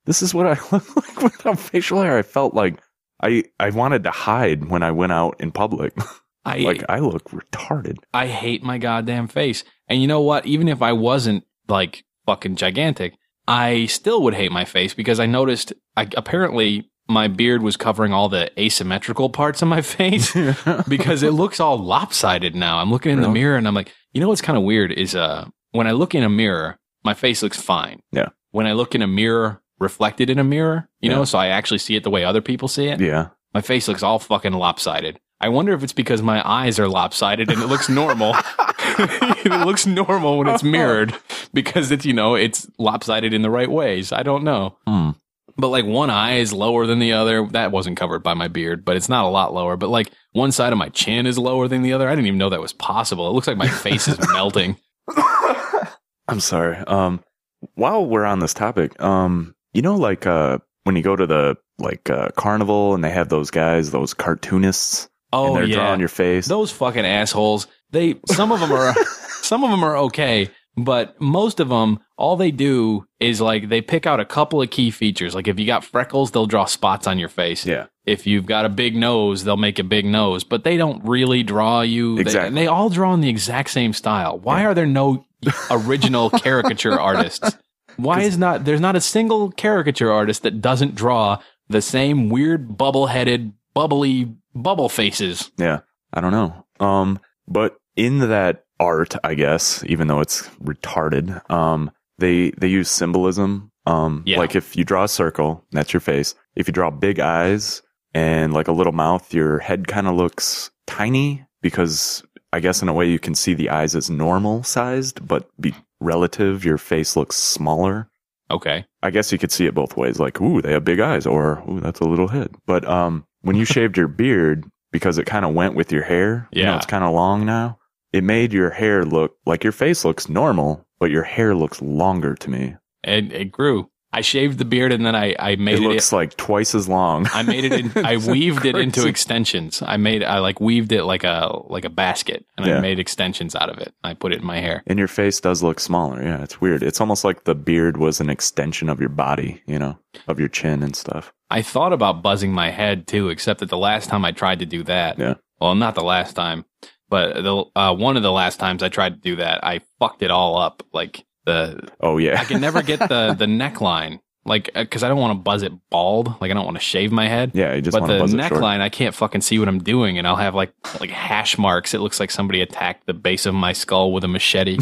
this is what I look like without facial hair. I felt like I I wanted to hide when I went out in public. I like I look retarded. I hate my goddamn face. And you know what? Even if I wasn't like fucking gigantic, I still would hate my face because I noticed I apparently my beard was covering all the asymmetrical parts of my face because it looks all lopsided now. I'm looking in really? the mirror and I'm like, you know what's kind of weird is uh when I look in a mirror, my face looks fine. Yeah. When I look in a mirror, reflected in a mirror, you yeah. know, so I actually see it the way other people see it. Yeah. My face looks all fucking lopsided. I wonder if it's because my eyes are lopsided and it looks normal. It looks normal when it's mirrored because it's, you know, it's lopsided in the right ways. I don't know. Hmm. But like one eye is lower than the other. That wasn't covered by my beard, but it's not a lot lower. But like one side of my chin is lower than the other. I didn't even know that was possible. It looks like my face is melting. I'm sorry. Um, while we're on this topic, um, you know, like uh, when you go to the like uh, carnival and they have those guys, those cartoonists. Oh, and they're yeah. drawing your face. Those fucking assholes. They some of them are some of them are okay, but most of them, all they do is like they pick out a couple of key features. Like if you got freckles, they'll draw spots on your face. Yeah. If you've got a big nose, they'll make a big nose, but they don't really draw you. Exactly. They, and they all draw in the exact same style. Why yeah. are there no original caricature artists? Why is not there's not a single caricature artist that doesn't draw the same weird bubble-headed, bubbly bubble faces? Yeah, I don't know. Um, but in that art, I guess, even though it's retarded, um, they they use symbolism. Um, yeah. Like if you draw a circle, that's your face. If you draw big eyes and like a little mouth, your head kind of looks tiny because I guess in a way you can see the eyes as normal sized, but be relative, your face looks smaller. Okay. I guess you could see it both ways. Like, ooh, they have big eyes, or ooh, that's a little head. But um. When you shaved your beard, because it kind of went with your hair, yeah. you know, it's kind of long now, it made your hair look like your face looks normal, but your hair looks longer to me. It, it grew. I shaved the beard and then I, I made it. It looks it, like twice as long. I made it in, I weaved it into extensions. I made, I like weaved it like a, like a basket and yeah. I made extensions out of it. I put it in my hair. And your face does look smaller. Yeah, it's weird. It's almost like the beard was an extension of your body, you know, of your chin and stuff. I thought about buzzing my head too, except that the last time I tried to do that, yeah. well, not the last time, but the, uh, one of the last times I tried to do that, I fucked it all up. Like the, oh yeah, I can never get the, the neckline. Like, because I don't want to buzz it bald. Like, I don't want to shave my head. Yeah, you just want to buzz it short. But the neckline, I can't fucking see what I'm doing, and I'll have like like hash marks. It looks like somebody attacked the base of my skull with a machete.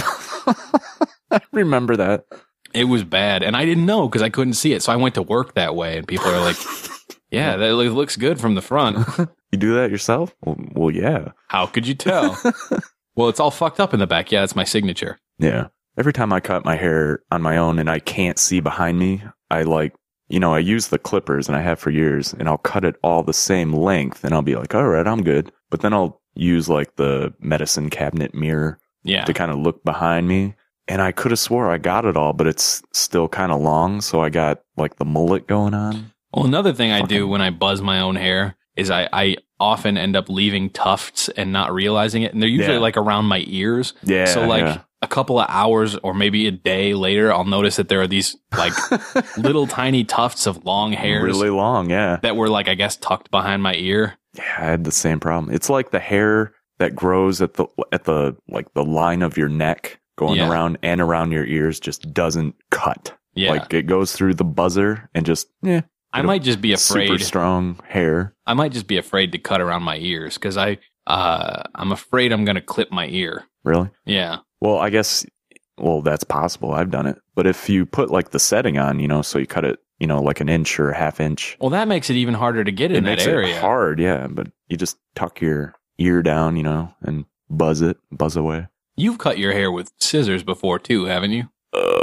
I remember that. It was bad, and I didn't know because I couldn't see it. So I went to work that way, and people are like, "Yeah, that looks good from the front." You do that yourself? Well, well, yeah. How could you tell? Well, it's all fucked up in the back. Yeah, it's my signature. Yeah. Every time I cut my hair on my own and I can't see behind me, I like, you know, I use the clippers and I have for years and I'll cut it all the same length and I'll be like, all right, I'm good. But then I'll use like the medicine cabinet mirror yeah. to kind of look behind me. And I could have swore I got it all, but it's still kind of long. So I got like the mullet going on. Well, another thing Fucking. I do when I buzz my own hair is I, I often end up leaving tufts and not realizing it. And they're usually Yeah. like around my ears. Yeah. So like yeah. a couple of hours or maybe a day later, I'll notice that there are these like little tiny tufts of long hairs really long. Yeah. that were like, I guess, tucked behind my ear. Yeah. I had the same problem. It's like the hair that grows at the, at the, like the line of your neck going Yeah. around and around your ears just doesn't cut. Yeah. Like it goes through the buzzer and just, yeah. I might just be afraid. Super strong hair. I might just be afraid to cut around my ears because I, uh, I'm afraid I'm going to clip my ear. Really? Yeah. Well, I guess, well, that's possible. I've done it. But if you put like the setting on, you know, so you cut it, you know, like an inch or a half inch. Well, that makes it even harder to get in it that makes area. It hard, yeah. But you just tuck your ear down, you know, and buzz it, buzz away. You've cut your hair with scissors before too, haven't you?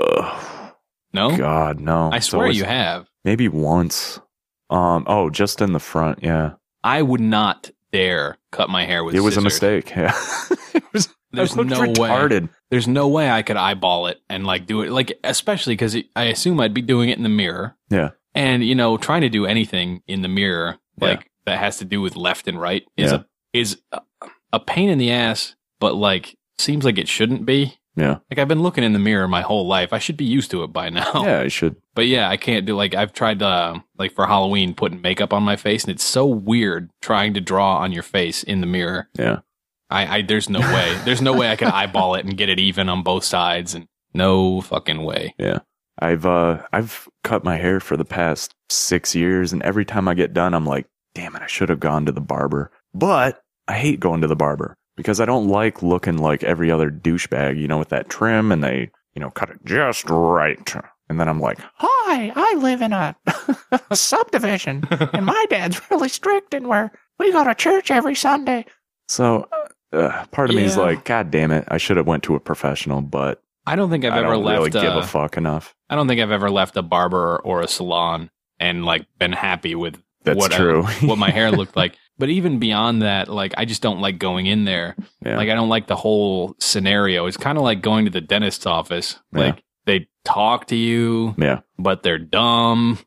Uh, No? God, no. I swear always, you have. Maybe once. Um. Oh, just in the front, yeah. I would not dare cut my hair with It was scissors. a mistake, yeah. it was, There's I looked no retarded. way. There's no way I could eyeball it and like do it. Like, especially because I assume I'd be doing it in the mirror. Yeah. And, you know, trying to do anything in the mirror, like, Yeah. that has to do with left and right is Yeah. a is a, a pain in the ass, but, like, seems like it shouldn't be. Yeah. Like, I've been looking in the mirror my whole life. I should be used to it by now. Yeah, I should. But yeah, I can't do, like, I've tried, uh, like, for Halloween, putting makeup on my face, and it's so weird trying to draw on your face in the mirror. Yeah. I, I there's no way. There's no way I can eyeball it and get it even on both sides, and no fucking way. Yeah. I've uh I've cut my hair for the past six years, and every time I get done, I'm like, damn it, I should have gone to the barber. But I hate going to the barber because I don't like looking like every other douchebag, you know, with that trim, and they, you know, cut it just right. And then I'm like, hi, I live in a, a subdivision, and my dad's really strict, and we're, we go to church every Sunday. so uh, part of me is Yeah. like, God damn it, I should have went to a professional, but I don't think I've I ever don't left. really give uh, a fuck enough. I don't think I've ever left a barber or a salon and like been happy with That's what true. I, what my hair looked like. But even beyond that, like I just don't like going in there. Yeah. Like I don't like the whole scenario. It's kind of like going to the dentist's office. Yeah. Like they talk to you, Yeah. but they're dumb.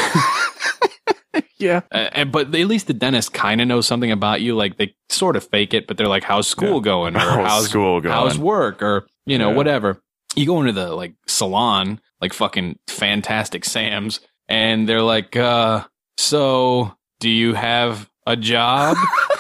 Yeah. Uh, and but at least the dentist kind of knows something about you. Like they sort of fake it, but they're like, "How's school Yeah. going?" Or How's "How's school going?" How's work?" Or you know, Yeah. whatever. You go into the like salon, like fucking Fantastic Sam's, and they're like, uh, "So, do you have a job?"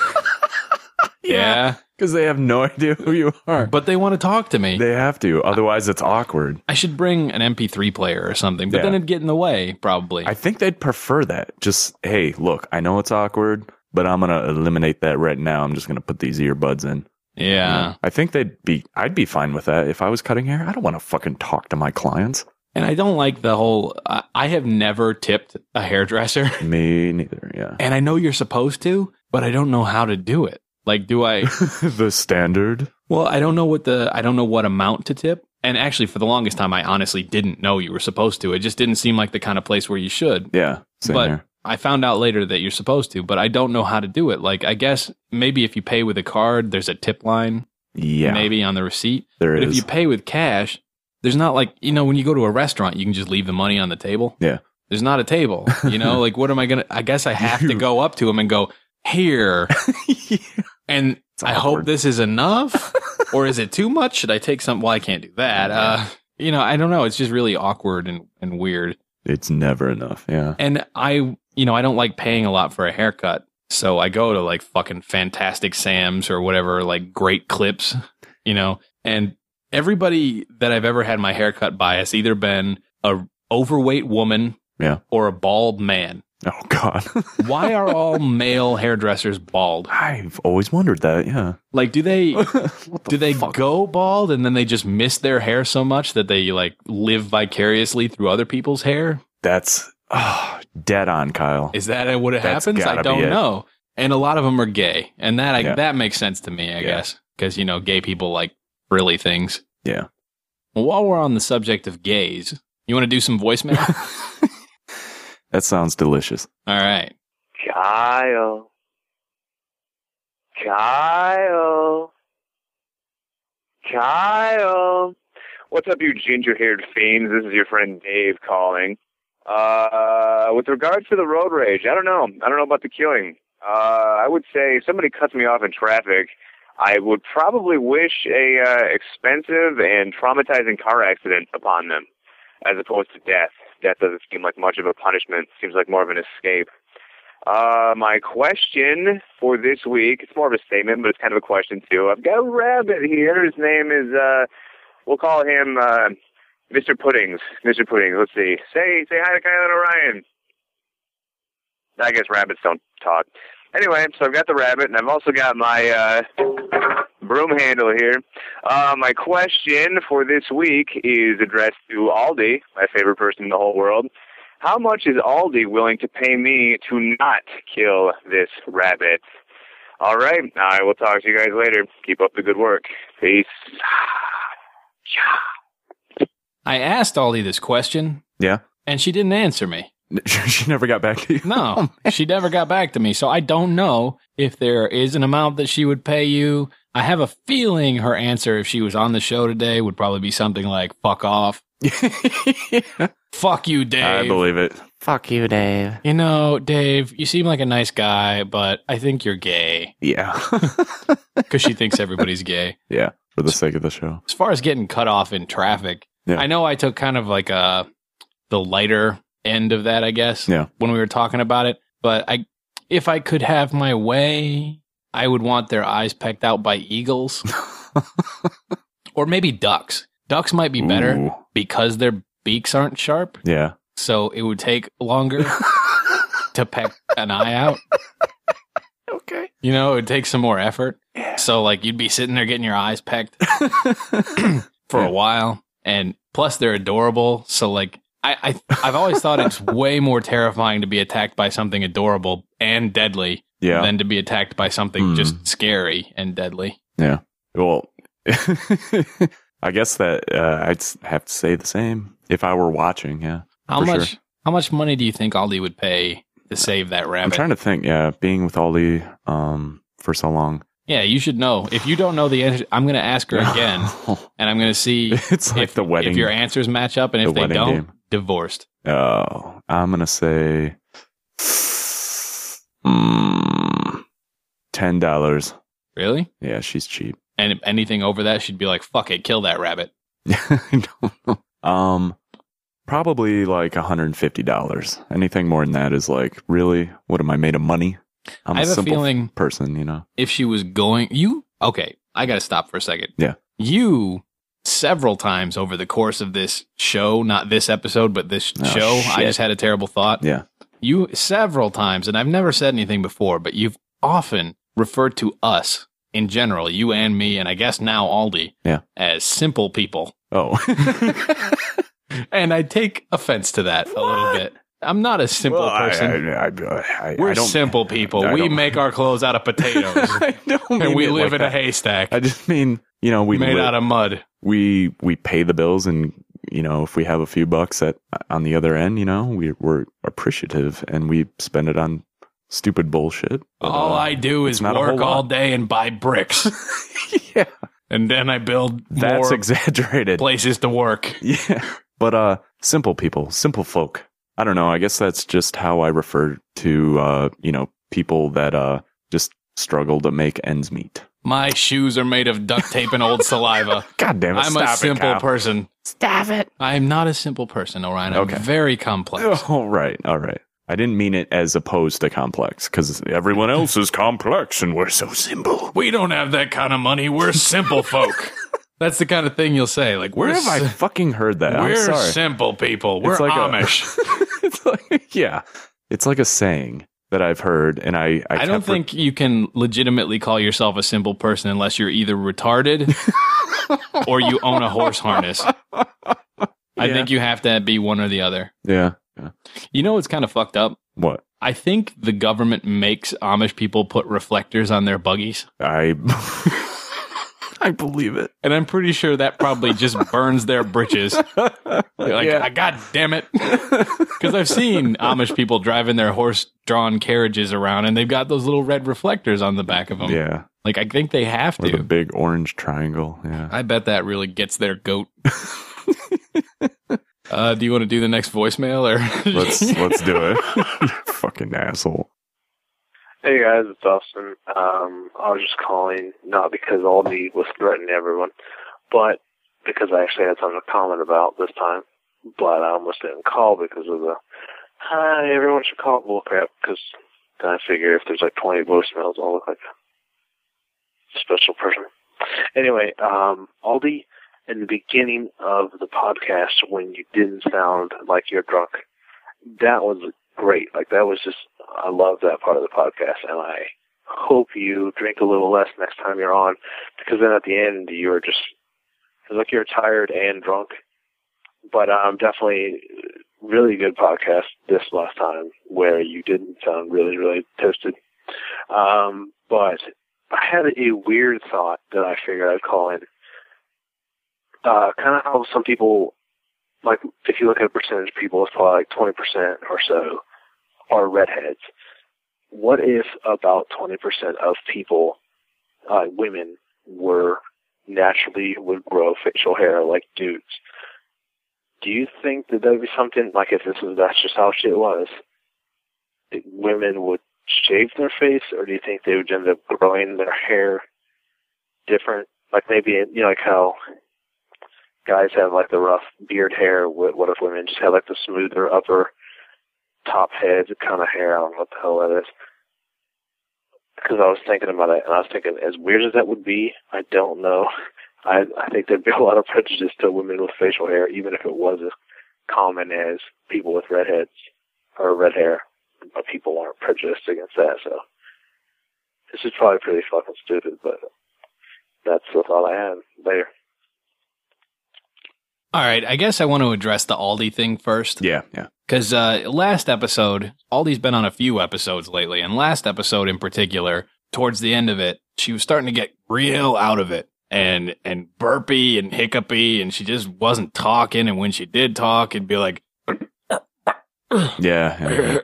Yeah, Because they have no idea who you are. but they want to talk to me. They have to. Otherwise, it's awkward. I should bring an M P three player or something, but Yeah. then it'd get in the way, probably. I think they'd prefer that. Just, hey, look, I know it's awkward, but I'm going to eliminate that right now. I'm just going to put these earbuds in. yeah. I think they'd be, I'd be fine with that. If I was cutting hair, I don't want to fucking talk to my clients. And I don't like the whole, I, I have never tipped a hairdresser. Me neither, yeah. And I know you're supposed to, but I don't know how to do it. Like, do I? The standard. Well, I don't know what the, I don't know what amount to tip. And actually, for the longest time, I honestly didn't know you were supposed to. It just didn't seem like the kind of place where you should. Yeah, same But here. I found out later that you're supposed to, but I don't know how to do it. Like, I guess maybe if you pay with a card, there's a tip line, Yeah, maybe on the receipt. there But is. if you pay with cash, there's not like, you know, when you go to a restaurant, you can just leave the money on the table. Yeah. There's not a table, you know, like what am I going to, I guess I have to go up to him and go, here. And I hope awkward. this is enough, or is it too much? Should I take some? Well, I can't do that. Uh, you know, I don't know. It's just really awkward and, and weird. It's never enough, yeah. And I, you know, I don't like paying a lot for a haircut. So I go to like fucking Fantastic Sam's or whatever, like Great Clips, you know, and everybody that I've ever had my haircut by has either been a overweight woman Yeah. or a bald man. Oh, God. Why are all male hairdressers bald? I've always wondered that, yeah. Like, do they What the do they fuck? go bald and then they just miss their hair so much that they like live vicariously through other people's hair? That's oh, dead on, Kyle. Is that what it That's happens? I gotta be don't it. know. And a lot of them are gay, and that I, Yeah. that makes sense to me, I Yeah. guess, because you know, gay people like frilly things. Yeah. Well, while we're on the subject of gays, you want to do some voicemail? That sounds delicious. All right. Kyle. Kyle. Kyle. What's up, you ginger-haired fiends? This is your friend Dave calling. Uh, with regards to the road rage, I don't know. I don't know about the killing. Uh, I would say if somebody cuts me off in traffic, I would probably wish a uh, expensive and traumatizing car accident upon them, as opposed to death. Death doesn't seem like much of a punishment. Seems like more of an escape. Uh, my question for this week, it's more of a statement, but it's kind of a question too. I've got a rabbit here. His name is, uh, we'll call him, uh, Mister Puddings. Mister Puddings, let's see. Say, say hi to Kyle and Orion. I guess rabbits don't talk. Anyway, so I've got the rabbit, and I've also got my, uh, broom handle here. Uh, my question for this week is addressed to Aldi, my favorite person in the whole world. How much is Aldi willing to pay me to not kill this rabbit? All right, I will talk to you guys later. Keep up the good work. Peace. I asked Aldi this question, Yeah. and she didn't answer me. She never got back to you. No, she never got back to me. So I don't know if there is an amount that she would pay you. I have a feeling her answer, if she was on the show today, would probably be something like, fuck off. Fuck you, Dave. I believe it. Fuck you, Dave. You know, Dave, you seem like a nice guy, but I think you're gay. Yeah. Because she thinks everybody's gay. Yeah. for the sake of the show. As far as getting cut off in traffic, Yeah. I know I took kind of like a the lighter end of that, I guess, Yeah. when we were talking about it. But I, if I could have my way, I would want their eyes pecked out by eagles or maybe ducks. Ducks might be better Ooh. because their beaks aren't sharp. Yeah. So it would take longer to peck an eye out. Okay. You know, it would take some more effort. So, like, you'd be sitting there getting your eyes pecked for a while. And plus, they're adorable. So, like, I, I, I've always thought it's way more terrifying to be attacked by something adorable and deadly Yeah. than to be attacked by something Mm. just scary and deadly. Yeah. Well, I guess that uh, I'd s- have to say the same if I were watching. Yeah. How for much? sure. How much money do you think Aldi would pay to save that I'm rabbit? trying to think. Yeah. Being with Aldi um, for so long. Yeah, you should know. If you don't know the answer, I'm going to ask her again, and I'm going to see It's like if, the wedding. if your answers match up, and if the they wedding don't, game. divorced. Oh, I'm gonna say mm, ten dollars. Really? Yeah, she's cheap. And if anything over that, she'd be like, fuck it, kill that rabbit. I don't know. Um, probably like one hundred and fifty dollars. Anything more than that is like, really? What am I made of money? I'm I have a simple feeling person, you know. if she was going, you, okay, I got to stop for a second. Yeah. You, several times over the course of this show, not this episode, but this Oh, show, I shit. just had a terrible thought. Yeah. You, several times, and I've never said anything before, but you've often referred to us in general, you and me, and I guess now Aldi, Yeah. as simple people. Oh. And I take offense to that a little bit. I'm not a simple Well, I- person. I, I, I, We're I don't, simple people. I we don't- make our clothes out of potatoes. I don't mean and we it live like in a that. haystack I just mean, you know, we made live- out of mud. we we pay the bills, and you know, if we have a few bucks at on the other end, you know, we we're appreciative, and we spend it on stupid bullshit. But, All uh, I do it's is not a work whole all lot. day and buy bricks. yeah, And then I build that's more exaggerated. places to work. Yeah, but uh, simple people, simple folk. I don't know. I guess that's just how I refer to uh, you know, people that uh just struggle to make ends meet. My shoes are made of duct tape and old saliva. God damn it! I'm stop a it, simple Kyle. person. Stop it. I am not a simple person, Orion. I'm Okay. very complex. All right, all right. I didn't mean it as opposed to complex, because everyone else is complex and we're so simple. We don't have that kind of money. We're simple folk. That's the kind of thing you'll say. Like, we're Where have I si- fucking heard that? I'm we're sorry. simple people. We're It's like a- Amish. It's like, yeah, it's like a saying that I've heard, and I I, I don't kept re- think you can legitimately call yourself a simple person unless you're either retarded or you own a horse harness. I Yeah. think you have to be one or the other. yeah, yeah. You know what's kind of fucked up? What I think the government makes Amish people put reflectors on their buggies. I I believe it. And I'm pretty sure that probably just burns their britches. They're like, Yeah. "Ah, God damn it. Because I've seen Amish people driving their horse-drawn carriages around, and they've got those little red reflectors on the back of them. Yeah, Like, I think they have with a to. big orange triangle. Yeah. I bet that really gets their goat. uh, do you want to do the next voicemail? Or let's let's do it. You fucking asshole. Hey guys, it's Austin. Um, I was just calling not because Aldi was threatening everyone, but because I actually had something to comment about this time. But I almost didn't call because of the hi, everyone should call bullcrap. Because then I figure if there's like twenty voicemails, I'll look like a special person. Anyway, um, Aldi, in the beginning of the podcast, when you didn't sound like you're drunk, that was great. Like, that was just, I love that part of the podcast, and I hope you drink a little less next time you're on, because then at the end, you're just, it's like you're tired and drunk. But um, definitely really good podcast this last time, where you didn't sound really, really toasted. Um, but I had a weird thought that I figured I'd call in. Uh, kind of how some people, like, if you look at a percentage of people, it's probably like twenty percent or so are redheads. What if about twenty percent of people, uh, women, were naturally would grow facial hair like dudes? Do you think that that would be something, like, if this was, that's just how shit was, that women would shave their face, or do you think they would end up growing their hair different like maybe, you know, like how guys have like the rough beard hair. What, what if women just have like the smoother upper top heads kind of hair? I don't know what the hell that is. Because I was thinking about it, and I was thinking, as weird as that would be, I don't know. I I think there'd be a lot of prejudice to women with facial hair, even if it was as common as people with red heads or red hair. But people aren't prejudiced against that, so this is probably pretty fucking stupid, but that's the thought I had there. All right, I guess I want to address the Aldi thing first. Yeah, yeah. Because uh, last episode, Aldi's been on a few episodes lately, and last episode in particular, towards the end of it, she was starting to get real out of it, and and burpy and hiccupy, and she just wasn't talking, and when she did talk, it'd be like, yeah, yeah.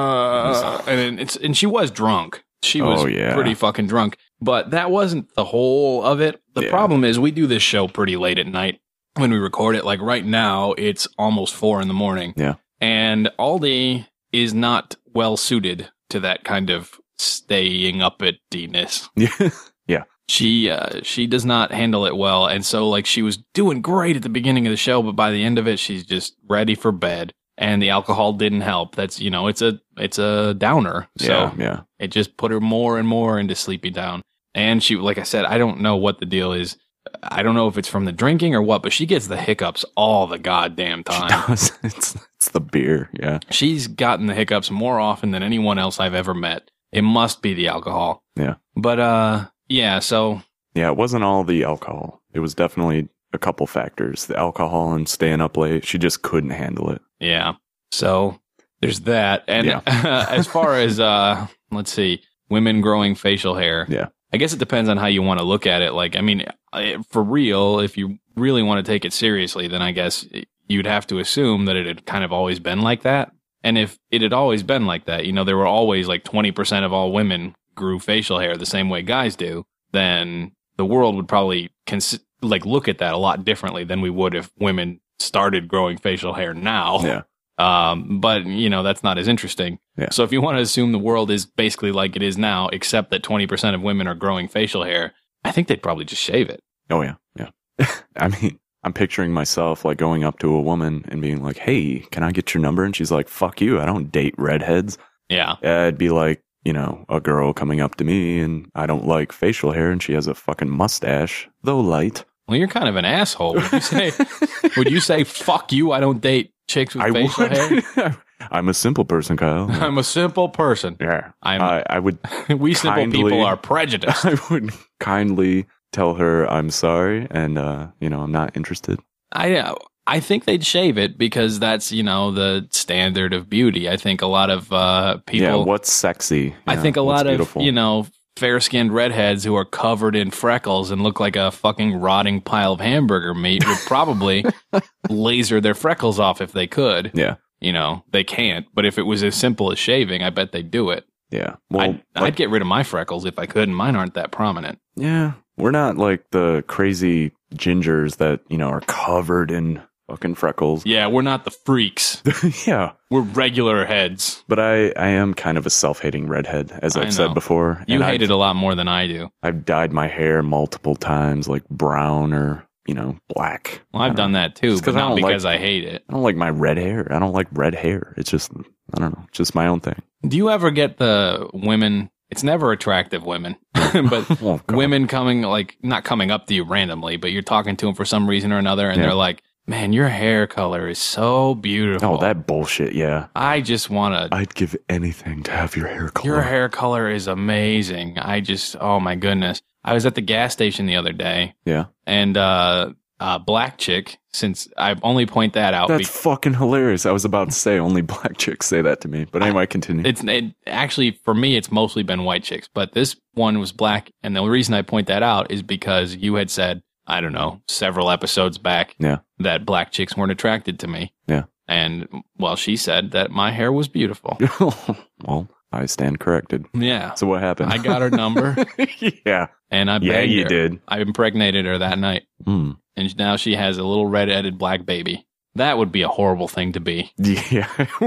uh, and it's and she was drunk. She was Oh, yeah. pretty fucking drunk, but that wasn't the whole of it. The Yeah. problem is we do this show pretty late at night when we record it. Like right now, it's almost four in the morning. Yeah. And Aldi is not well suited to that kind of staying up at D-ness. Yeah. Yeah. She uh, she does not handle it well, and so like she was doing great at the beginning of the show, but by the end of it, she's just ready for bed. And the alcohol didn't help. That's, you know, it's a it's a downer. So Yeah, yeah. it just put her more and more into sleepy down. And she, like I said, I don't know what the deal is. I don't know if it's from the drinking or what, but she gets the hiccups all the goddamn time. Does. It's it's the beer, yeah. She's gotten the hiccups more often than anyone else I've ever met. It must be the alcohol. Yeah. But uh yeah, so Yeah, it wasn't all the alcohol. It was definitely a couple factors. The alcohol and staying up late. She just couldn't handle it. yeah. So there's that. And Yeah. as far as uh let's see, women growing facial hair. Yeah. I guess it depends on how you want to look at it. Like, I mean, for real, if you really want to take it seriously, then I guess you'd have to assume that it had kind of always been like that. And if it had always been like that, you know, there were always like twenty percent of all women grew facial hair the same way guys do, then the world would probably cons- like look at that a lot differently than we would if women started growing facial hair now. Yeah. Um, but you know, that's not as interesting. Yeah. So if you want to assume the world is basically like it is now, except that twenty percent of women are growing facial hair, I think they'd probably just shave it. Oh, yeah. Yeah. I mean, I'm picturing myself like going up to a woman and being like, hey, can I get your number? And she's like, fuck you. I don't date redheads. Yeah. Uh, it'd be like, you know, a girl coming up to me and I don't like facial hair and she has a fucking mustache, though light. Well, you're kind of an asshole. Would you say, would you say, fuck you, I don't date chicks with I facial hair? would. I'm a simple person, Kyle. I'm a simple person. Yeah. I'm, I, I would we simple kindly- people are prejudiced. I would kindly tell her I'm sorry and, uh, you know, I'm not interested. I uh, I think they'd shave it because that's, you know, the standard of beauty. I think a lot of uh, people. Yeah, what's sexy? I Yeah, think a what's lot beautiful? of, you know, fair-skinned redheads who are covered in freckles and look like a fucking rotting pile of hamburger meat would probably laser their freckles off if they could. Yeah, You know, they can't. But if it was as simple as shaving, I bet they'd do it. yeah. Well, I'd, I'd like, get rid of my freckles if I could, and mine aren't that prominent. yeah, we're not like the crazy gingers that, you know, are covered in fucking freckles. Yeah, we're not the freaks. Yeah. We're regular heads. But I, I am kind of a self-hating redhead, as I I've said know. before. You and hate I've, it a lot more than I do. I've dyed my hair multiple times, like brown or, you know, black. Well, I've done that too, Just 'cause but I not don't like- because I hate it. I don't like my red hair. I don't like red hair. It's just, I don't know, just my own thing. Do you ever get the women? It's never attractive women, but Oh, God. women coming, like, not coming up to you randomly, but you're talking to them for some reason or another, and Yeah. they're like, man, your hair color is so beautiful. Oh, that bullshit, yeah. I just want to. I'd give anything to have your hair color. Your hair color is amazing. I just, oh my goodness. I was at the gas station the other day, Yeah. and uh, a black chick, since I only point that out. That's fucking hilarious. I was about to say only black chicks say that to me. But anyway, continue. It's it, actually, for me, it's mostly been white chicks, but this one was black. And the reason I point that out is because you had said, I don't know, several episodes back Yeah. that black chicks weren't attracted to me. Yeah. And, well, she said that my hair was beautiful. Well, I stand corrected. Yeah. So what happened? I got her number, yeah. and I Yeah, banged you her. did. I impregnated her that night, Hmm. and now she has a little red-headed black baby. That would be a horrible thing to be. Yeah.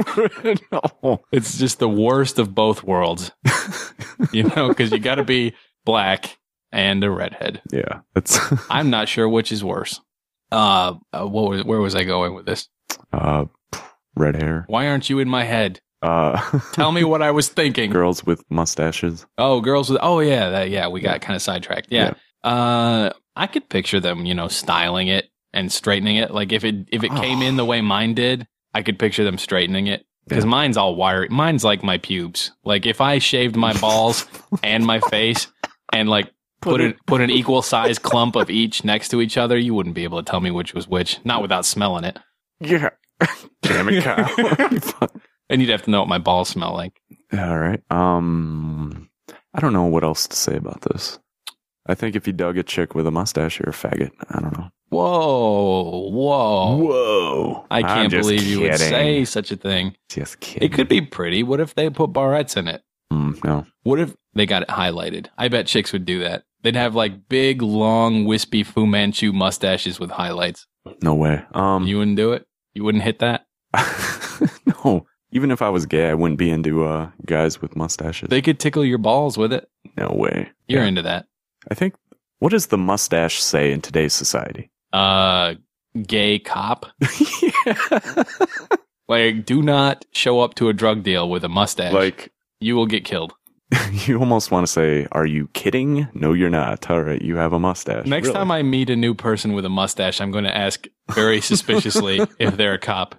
No. It's just the worst of both worlds, you know, because you got to be black and a redhead. Yeah, that's I'm not sure which is worse. Uh, uh what was, where was I going with this? uh, red hair. Why aren't you in my head? Uh, Tell me what I was thinking. girls with mustaches. Oh, girls with, oh yeah, that, yeah, we got kind of sidetracked. Yeah. Uh, I could picture them, you know, styling it and straightening it. Like if it, if it Oh. came in the way mine did, I could picture them straightening it. Because Yeah. mine's all wiry. Mine's like my pubes. Like if I shaved my balls and my face and like put it, put an equal size clump of each next to each other, you wouldn't be able to tell me which was which. Not without smelling it. Yeah. Damn it, Kyle. And you'd have to know what my balls smell like. All right. Um, I don't know what else to say about this. I think if you dug a chick with a mustache, you're a faggot. I don't know. Whoa, whoa. Whoa. I I'm can't just believe you would kidding. say such a thing. Just kidding. It could be pretty. What if they put barrettes in it? Mm, no. What if they got it highlighted? I bet chicks would do that. They'd have like big, long, wispy Fu Manchu mustaches with highlights. No way. Um, You wouldn't do it? You wouldn't hit that? no. Even if I was gay, I wouldn't be into uh, guys with mustaches. They could tickle your balls with it. no way. You're Yeah. into that. I think, what does the mustache say in today's society? Uh, gay cop. yeah. Like, do not show up to a drug deal with a mustache. Like, you will get killed. you almost want to say, are you kidding? No, you're not. All right, you have a mustache. Next Really? time I meet a new person with a mustache, I'm going to ask very suspiciously if they're a cop.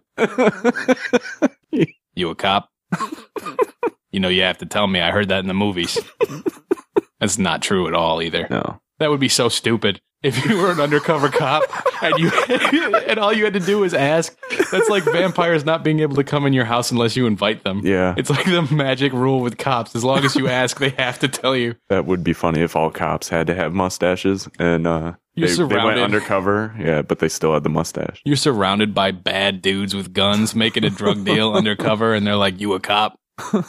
You a cop? You know, you have to tell me. I heard that in the movies. That's not true at all either. No. That would be so stupid. If you were an undercover cop and you and all you had to do was ask. That's like vampires not being able to come in your house unless you invite them. Yeah. It's like the magic rule with cops. As long as you ask, they have to tell you. That would be funny if all cops had to have mustaches and uh, You're they, they went surrounded. undercover. Yeah, but they still had the mustache. You're surrounded by bad dudes with guns making a drug deal undercover, and they're like, "You a cop?"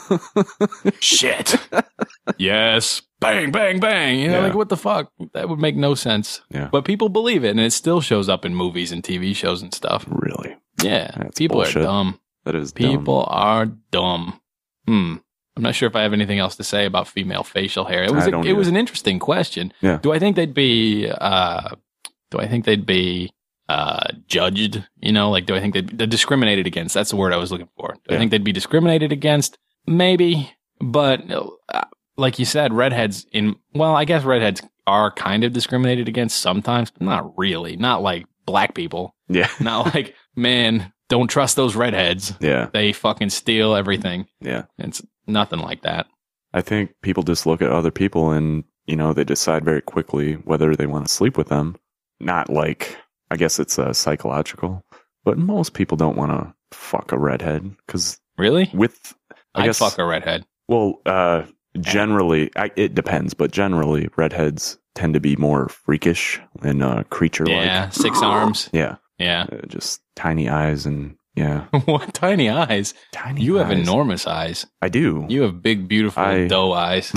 Shit. Yes. Bang, bang, bang. You know, Yeah. like, what the fuck? That would make no sense. Yeah. But people believe it, and it still shows up in movies and T V shows and stuff. Really? Yeah. That's people bullshit. are dumb. That is dumb. People are dumb. Hmm. I'm not sure if I have anything else to say about female facial hair. It was I a, don't it was either. an interesting question. Yeah. Do I think they'd be uh do I think they'd be uh judged, you know, like do I think they'd be discriminated against? That's the word I was looking for. Do I Yeah. think they'd be discriminated against? Maybe, but uh, like you said, redheads in well, I guess redheads are kind of discriminated against sometimes, but not really. Not like black people. Yeah. Not like, man, don't trust those redheads. Yeah. They fucking steal everything. Yeah. It's nothing like that. I think people just look at other people and, you know, they decide very quickly whether they want to sleep with them. Not like, I guess it's uh, psychological, but most people don't want to fuck a redhead because Really? with, I I'd guess, fuck a redhead. well, uh, generally, I, it depends, but generally redheads tend to be more freakish and uh, creature-like. Yeah, six arms. Yeah. Yeah. Uh, just tiny eyes and, yeah. What tiny eyes? Tiny You have eyes. enormous eyes. I do. You have big, beautiful I- doe eyes.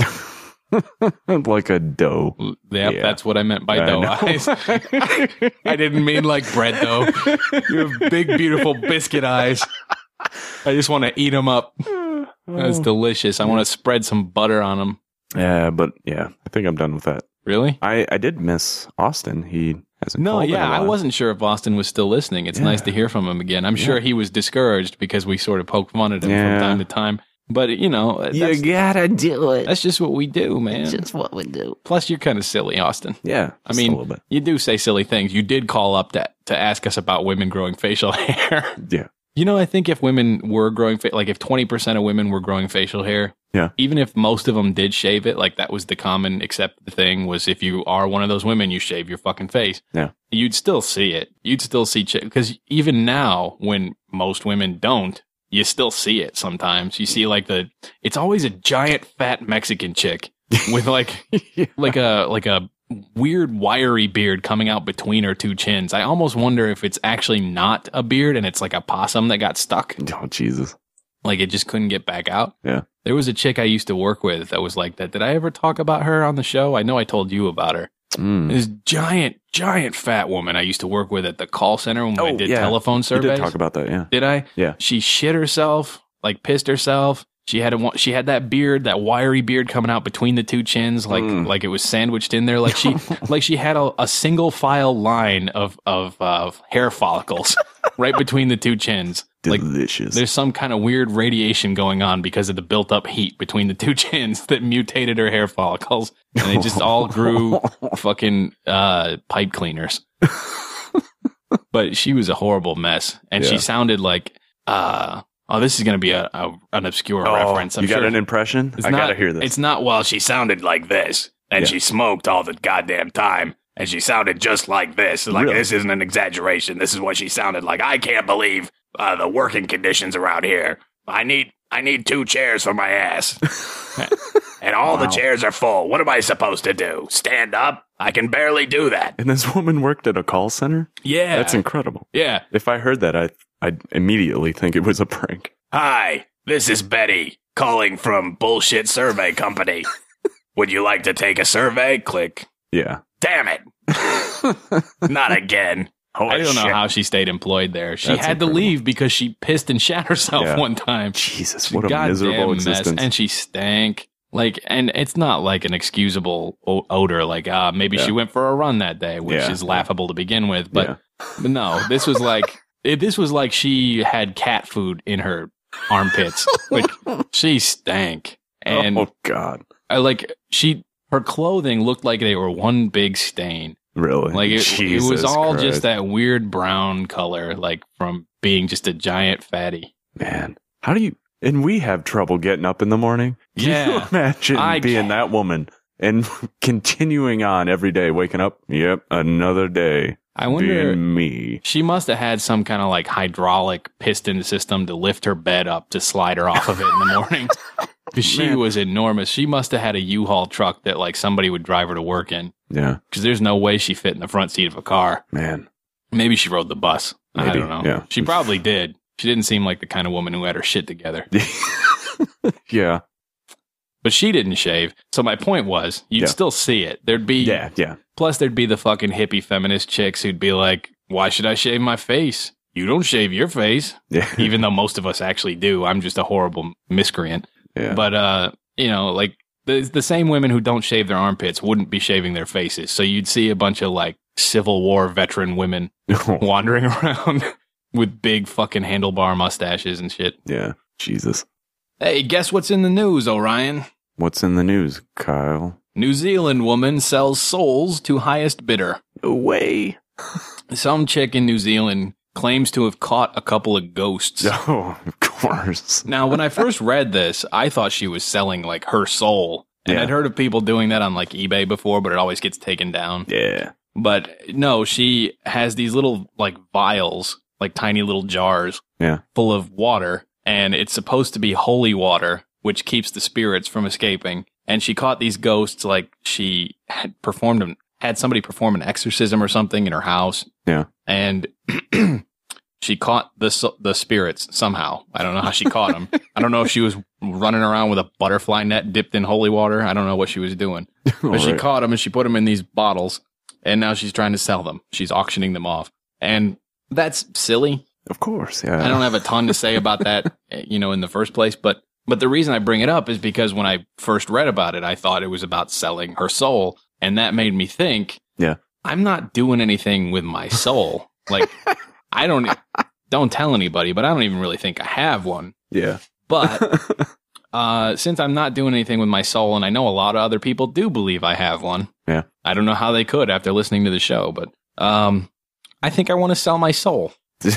like a doe. Yep, Yeah. that's what I meant by I doe know. eyes. I didn't mean like bread dough. You have big, beautiful biscuit eyes. I just want to eat them up. That's delicious. I want to spread some butter on them. Yeah, but yeah, I think I'm done with that. Really? I, I did miss Austin. He hasn't No, called in a yeah, I while. wasn't sure if Austin was still listening. It's Yeah. nice to hear from him again. I'm sure he was discouraged because we sort of poked fun at him Yeah. from time to time. But, you know, that's, gotta do it. that's just what we do, man. It's just what we do. Plus, you're kind of silly, Austin. Yeah, I just a mean, little bit. you do say silly things. You did call up to, to ask us about women growing facial hair. Yeah, You know, I think if women were growing, fa- like if twenty percent of women were growing facial hair, Yeah. even if most of them did shave it, like that was the common accepted thing was if you are one of those women, you shave your fucking face. Yeah. You'd still see it. You'd still see, because even now when most women don't, you still see it sometimes. You see like the, it's always a giant fat Mexican chick with like, yeah. like a, like a weird wiry beard coming out between her two chins. I almost wonder if it's actually not a beard and it's like a possum that got stuck. Oh Jesus. Like it just couldn't get back out. Yeah. There was a chick I used to work with that was like that. Did I ever talk about her on the show? I know I told you about her. Mm. This giant, giant fat woman I used to work with at the call center when I Oh, did yeah. telephone You surveys. did talk about that. Yeah. Did I? Yeah. She shit herself, like pissed herself, She had a, she had that beard, that wiry beard coming out between the two chins, like Mm. like it was sandwiched in there. Like she like she had a, a single file line of of uh, hair follicles right between the two chins. Like Delicious. there's some kind of weird radiation going on because of the built up heat between the two chins that mutated her hair follicles, and they just all grew fucking uh, pipe cleaners. But she was a horrible mess, and she Yeah. sounded like. Uh, Oh, this is going to be a, a an obscure oh, reference. I'm you got sure. an impression? It's I not, gotta hear this. It's not, well, she sounded like this, and Yeah. she smoked all the goddamn time, and she sounded just like this. Like, Really? this isn't an exaggeration. This is what she sounded like. I can't believe uh, the working conditions around here. I need I need two chairs for my ass. And all the Wow. chairs are full. What am I supposed to do? Stand up? I can barely do that. And this woman worked at a call center? Yeah. That's incredible. yeah. If I heard that, I, I'd immediately think it was a prank. Hi, this is Betty calling from Bullshit Survey Company. Would you like to take a survey? Click. Yeah. Damn it. Not again. I don't know shit. how she stayed employed there. She That's had to incredible. leave because she pissed and shat herself Yeah. one time. Jesus, what a Goddamn miserable mess. existence. And she stank. Like, and it's not like an excusable o- odor. Like, uh, maybe Yeah. she went for a run that day, which Yeah. is laughable to begin with. But, Yeah. but no, this was like, it, this was like she had cat food in her armpits. Like, she stank. And oh, God. I like, she, her clothing looked like they were one big stain. Really? Like, it, it was Jesus all Christ. just that weird brown color, like from being just a giant fatty. Man, how do you... And we have trouble getting up in the morning. Can you Yeah. imagine I being can't. that woman and continuing on every day, waking up, yep, another day. I wonder, Being me. she must have had some kind of like hydraulic piston system to lift her bed up to slide her off of it in the morning. Because she Man. was enormous. She must have had a U-Haul truck that like somebody would drive her to work in. Yeah, Because there's no way she fit in the front seat of a car. man. Maybe she rode the bus. I Maybe, don't know. yeah. She probably did. She didn't seem like the kind of woman who had her shit together. Yeah, But she didn't shave. So my point was, you'd Yeah. still see it. There'd be, yeah, yeah. plus there'd be the fucking hippie feminist chicks who'd be like, why should I shave my face? You don't shave your face. Yeah, Even though most of us actually do. I'm just a horrible miscreant. yeah. But, uh, you know, like the, the same women who don't shave their armpits wouldn't be shaving their faces. So you'd see a bunch of like Civil War veteran women wandering around with big fucking handlebar mustaches and shit. yeah, Jesus. Hey, guess what's in the news, Orion? What's in the news, Kyle? New Zealand woman sells souls to highest bidder. No way. Some chick in New Zealand claims to have caught a couple of ghosts. Oh, of course. Now, when I first read this, I thought she was selling like her soul. And Yeah. I'd heard of people doing that on like eBay before, but it always gets taken down. Yeah. But no, she has these little like vials, like tiny little jars Yeah. full of water. And it's supposed to be holy water, which keeps the spirits from escaping. And she caught these ghosts like she had performed, an, had somebody perform an exorcism or something in her house. Yeah. And she caught the s- the spirits somehow. I don't know how she caught them. I don't know if she was running around with a butterfly net dipped in holy water. I don't know what she was doing. But she Alright. caught them and she put them in these bottles. And now she's trying to sell them. She's auctioning them off. And that's silly. Of course, yeah. I don't have a ton to say about that, you know, in the first place. But but the reason I bring it up is because when I first read about it, I thought it was about selling her soul. And that made me think, Yeah. I'm not doing anything with my soul. Like, I don't, don't tell anybody, but I don't even really think I have one. Yeah. But uh, since I'm not doing anything with my soul, and I know a lot of other people do believe I have one. Yeah. I don't know how they could after listening to the show, but um, I think I want to sell my soul.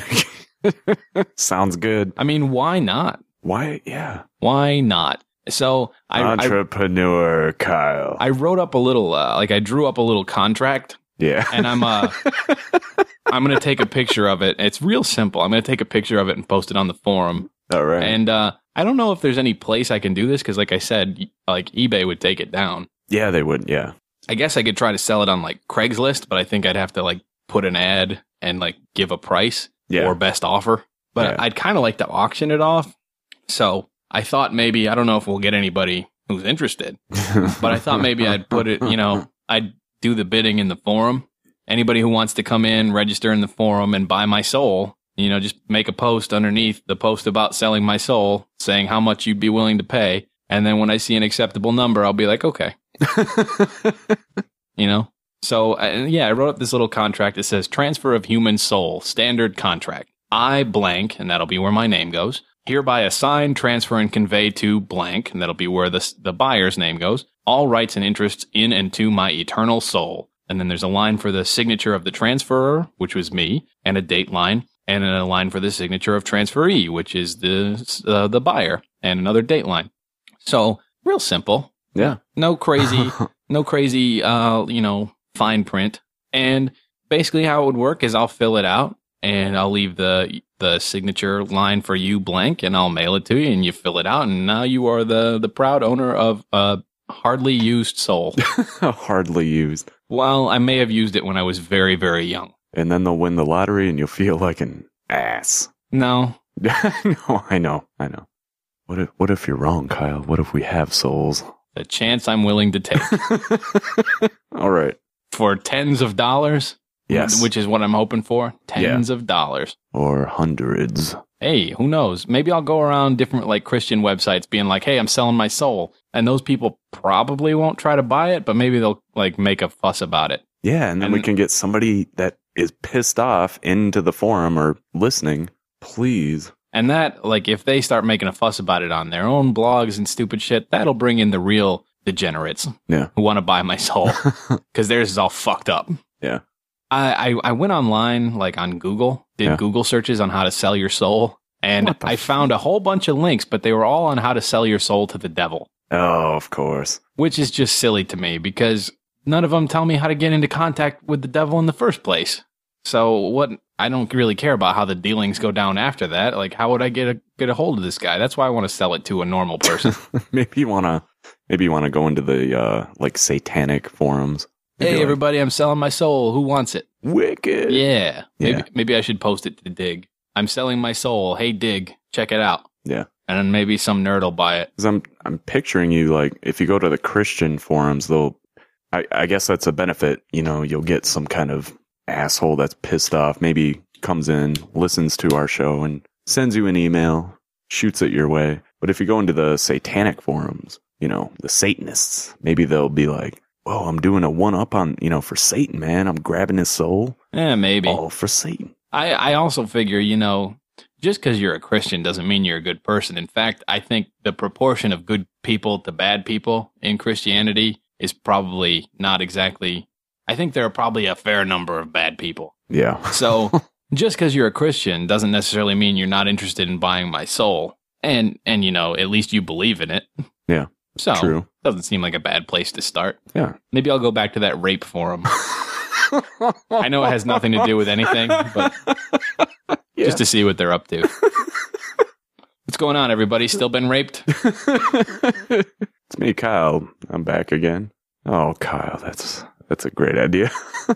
Sounds good. I mean, why not? Why? Yeah. Why not? So I, I, Entrepreneur Kyle. I wrote up a little, uh, like I drew up a little contract, yeah. and I'm uh, I'm gonna take a picture of it. It's real simple. I'm gonna take a picture of it and post it on the forum. All right. And uh, I don't know if there's any place I can do this because, like I said, y- like eBay would take it down. yeah, they would. Yeah. I guess I could try to sell it on like Craigslist, but I think I'd have to like put an ad and like give a price Yeah. or best offer. But Yeah. I'd kind of like to auction it off. So I thought maybe, I don't know if we'll get anybody who's interested, but I thought maybe I'd put it, you know, I'd do the bidding in the forum. Anybody who wants to come in, register in the forum and buy my soul, You know, just make a post underneath the post about selling my soul, saying how much you'd be willing to pay. And then when I see an acceptable number, I'll be like, okay. You know? So, uh, yeah, I wrote up this little contract. It says transfer of human soul, standard contract. I blank, and that'll be where my name goes. Hereby assign, transfer, and convey to blank, and that'll be where the, the buyer's name goes. All rights and interests in and to my eternal soul. And then there's a line for the signature of the transferor, which was me, and a date line, and then a line for the signature of transferee, which is the uh, the buyer, and another date line. So, real simple. Yeah. No crazy, no crazy, uh, you know, fine print. And basically how it would work is I'll fill it out, and I'll leave the the signature line for you blank, and I'll mail it to you, and you fill it out, and now you are the, the proud owner of a hardly used soul. Hardly used. Well, I may have used it when I was very, very young. And then they'll win the lottery, and you'll feel like an ass. No. No, I know, I know. What if, what if you're wrong, Kyle? What if we have souls? The chance I'm willing to take. All right. For tens of dollars? Yes. Which is what I'm hoping for. Tens Yeah. of dollars. Or hundreds. Hey, who knows? Maybe I'll go around different like Christian websites being like, hey, I'm selling my soul. And those people probably won't try to buy it, but maybe they'll like make a fuss about it. Yeah, and then And- we can get somebody that is pissed off into the forum or listening. Please. And that, like, if they start making a fuss about it on their own blogs and stupid shit, that'll bring in the real degenerates Yeah. who want to buy my soul because theirs is all fucked up. Yeah. I, I, I went online, like on Google, did Yeah. Google searches on how to sell your soul, and What the I f- found a whole bunch of links, but they were all on how to sell your soul to the devil, Oh, of course. which is just silly to me because none of them tell me how to get into contact with the devil in the first place. So what? I don't really care about how the dealings go down after that. Like, how would I get a get a hold of this guy? That's why I want to sell it to a normal person. maybe you wanna maybe you wanna go into the uh like satanic forums. Maybe Hey, like, everybody, I'm selling my soul. Who wants it? Wicked. Yeah. Maybe Yeah. maybe I should post it to Dig. I'm selling my soul. Hey, Dig, check it out. Yeah. And then maybe some nerd will buy it. 'Cause I'm I'm picturing you like if you go to the Christian forums, they'll I, I guess that's a benefit, you know, you'll get some kind of asshole that's pissed off, maybe comes in, listens to our show and sends you an email, shoots it your way. But if you go into the satanic forums, you know, the Satanists, maybe they'll be like, whoa, I'm doing a one up on, you know, for Satan, man. I'm grabbing his soul. Yeah, maybe. All for Satan. I, I also figure, you know, just because you're a Christian doesn't mean you're a good person. In fact, I think the proportion of good people to bad people in Christianity is probably not exactly. I think there are probably a fair number of bad people. Yeah. So just because you're a Christian doesn't necessarily mean you're not interested in buying my soul. And, and you know, at least you believe in it. Yeah. So True. doesn't seem like a bad place to start. Yeah. Maybe I'll go back to that rape forum. I know it has nothing to do with anything, but Yeah. just to see what they're up to. What's going on, everybody? Still been raped? It's me, Kyle. I'm back again. Oh, Kyle, that's that's a great idea.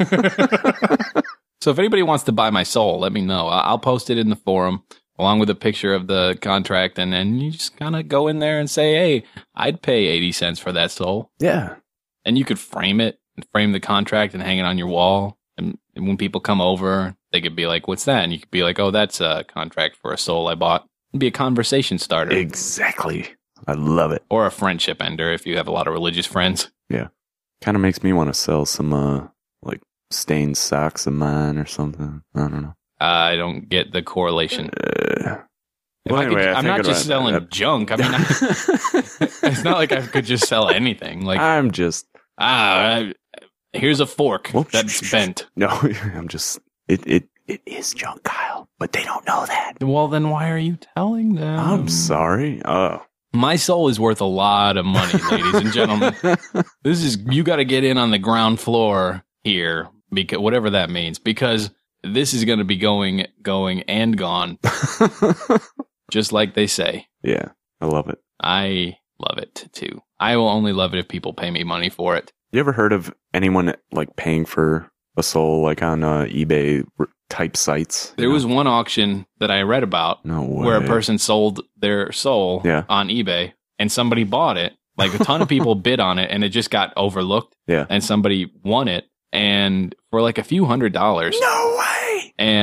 So if anybody wants to buy my soul, let me know. I- I'll post it in the forum along with a picture of the contract, and then you just kind of go in there and say, hey, I'd pay eighty cents for that soul. Yeah. And you could frame it, and frame the contract and hang it on your wall. And, and when people come over, they could be like, what's that? And you could be like, oh, that's a contract for a soul I bought. It'd be a conversation starter. Exactly. I love it. Or a friendship ender if you have a lot of religious friends. Yeah. Kind of makes me want to sell some, uh, like, stained socks of mine or something. I don't know. I don't get the correlation. Uh, If well, I could- anyway, I I'm think not it just was- selling uh, junk. I mean, I, it's not like I could just sell anything. Like, I'm just, ah, I- here's a fork Whoop, that's sh- sh- bent. no, I'm just, it, it, it is junk, Kyle, but they don't know that. Well, then why are you telling them? I'm sorry. Oh. My soul is worth a lot of money, ladies and gentlemen. This is, you got to get in on the ground floor here, because whatever that means, because this is going to be going, going and gone, just like they say. Yeah, I love it. I love it too. I will only love it if people pay me money for it. You ever heard of anyone like paying for a soul, like on uh, eBay r- type sites? There was one auction that I read about no way. where a person sold their soul Yeah. on eBay and somebody bought it. Like a ton of people bid on it and it just got overlooked. Yeah. And somebody won it and for like a few hundred dollars. No way. And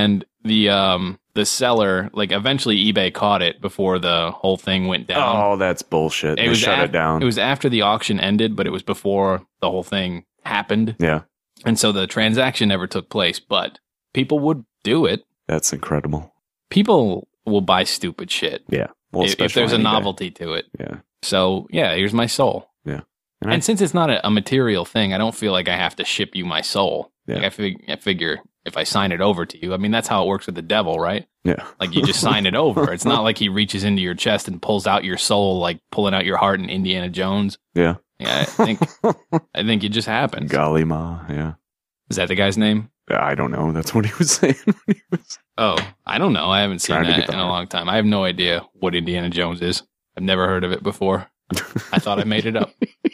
the um the seller, like eventually eBay caught it before the whole thing went down. Oh, that's bullshit. It They was shut af- it down. It was after the auction ended, but it was before the whole thing happened. yeah, And so the transaction never took place, but people would do it. that's incredible. People will buy stupid shit Yeah. Well, if, if especially there's a on eBay. novelty to it. Yeah. So yeah, here's my soul. Yeah. And, And I- since it's not a, a material thing, I don't feel like I have to ship you my soul. Yeah. Like I, fig- I figure if I sign it over to you, I mean, that's how it works with the devil, right? Yeah. Like you just sign it over. It's not like he reaches into your chest and pulls out your soul, like pulling out your heart in Indiana Jones. Yeah. Yeah, I think I think it just happens. Golly ma. Yeah. Is that the guy's name? I don't know. That's what he was saying. when he was- Oh, I don't know. I haven't seen Trying to that get in the a heart. long time. I have no idea what Indiana Jones is. I've never heard of it before. I thought I made it up.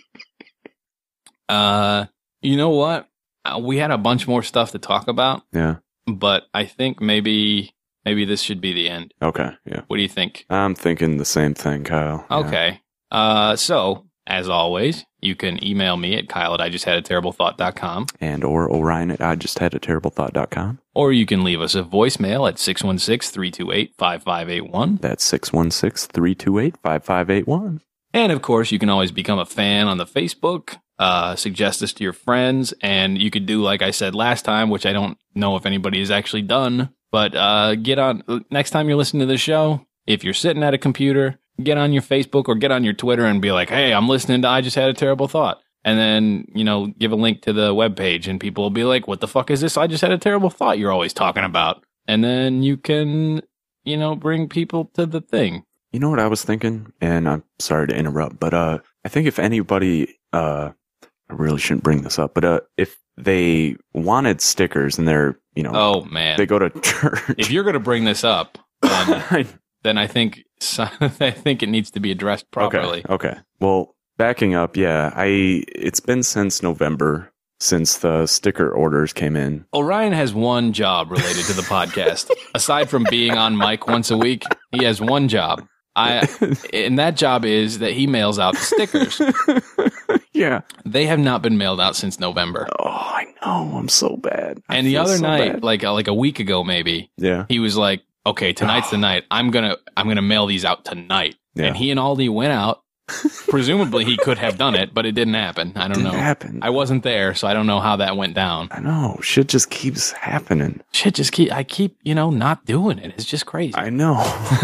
Uh, you know what? Uh, we had a bunch more stuff to talk about, yeah. but I think maybe maybe this should be the end. Okay. Yeah. What do you think? I'm thinking the same thing, Kyle. Yeah. Okay. Uh, so as always, you can email me at Kyle at I just had a terrible thought dot com, And or Orion at I just had a terrible thought dot com. or you can leave us a voicemail at six one six, three two eight, five five eight one. That's six one six, three two eight, five five eight one. And of course, you can always become a fan on the Facebook, uh, suggest us to your friends, and you could do like I said last time, which I don't know if anybody has actually done, but uh, get on, next time you're listening to the show, if you're sitting at a computer, get on your Facebook or get on your Twitter and be like, hey, I'm listening to I Just Had a Terrible Thought. And then, you know, give a link to the webpage and people will be like, what the fuck is this? I just had a terrible thought you're always talking about. And then you can, you know, bring people to the thing. You know what I was thinking? And I'm sorry to interrupt, but uh, I think if anybody, uh, I really shouldn't bring this up, but uh, if they wanted stickers and they're, you know, Oh, man. they go to church. If you're going to bring this up, then, then I think so, I think it needs to be addressed properly. Okay. Okay. Well, backing up, yeah, I it's been since November since the sticker orders came in. Orion has one job related to the podcast. Aside from being on mic once a week, he has one job. I and that job is that he mails out the stickers. Yeah. They have not been mailed out since November. Oh, I know. I'm so bad. I And the feel other so night, bad. like uh, like a week ago maybe, yeah. he was like, "Okay, tonight's the night. I'm going to I'm going to mail these out tonight." Yeah. And he and Aldi went out. Presumably he could have done it, but it didn't happen. I don't Didn't know. happen. I wasn't there, so I don't know how that went down. I know. Shit just keeps happening. Shit, just keep I keep, you know, not doing it. It's just crazy. I know.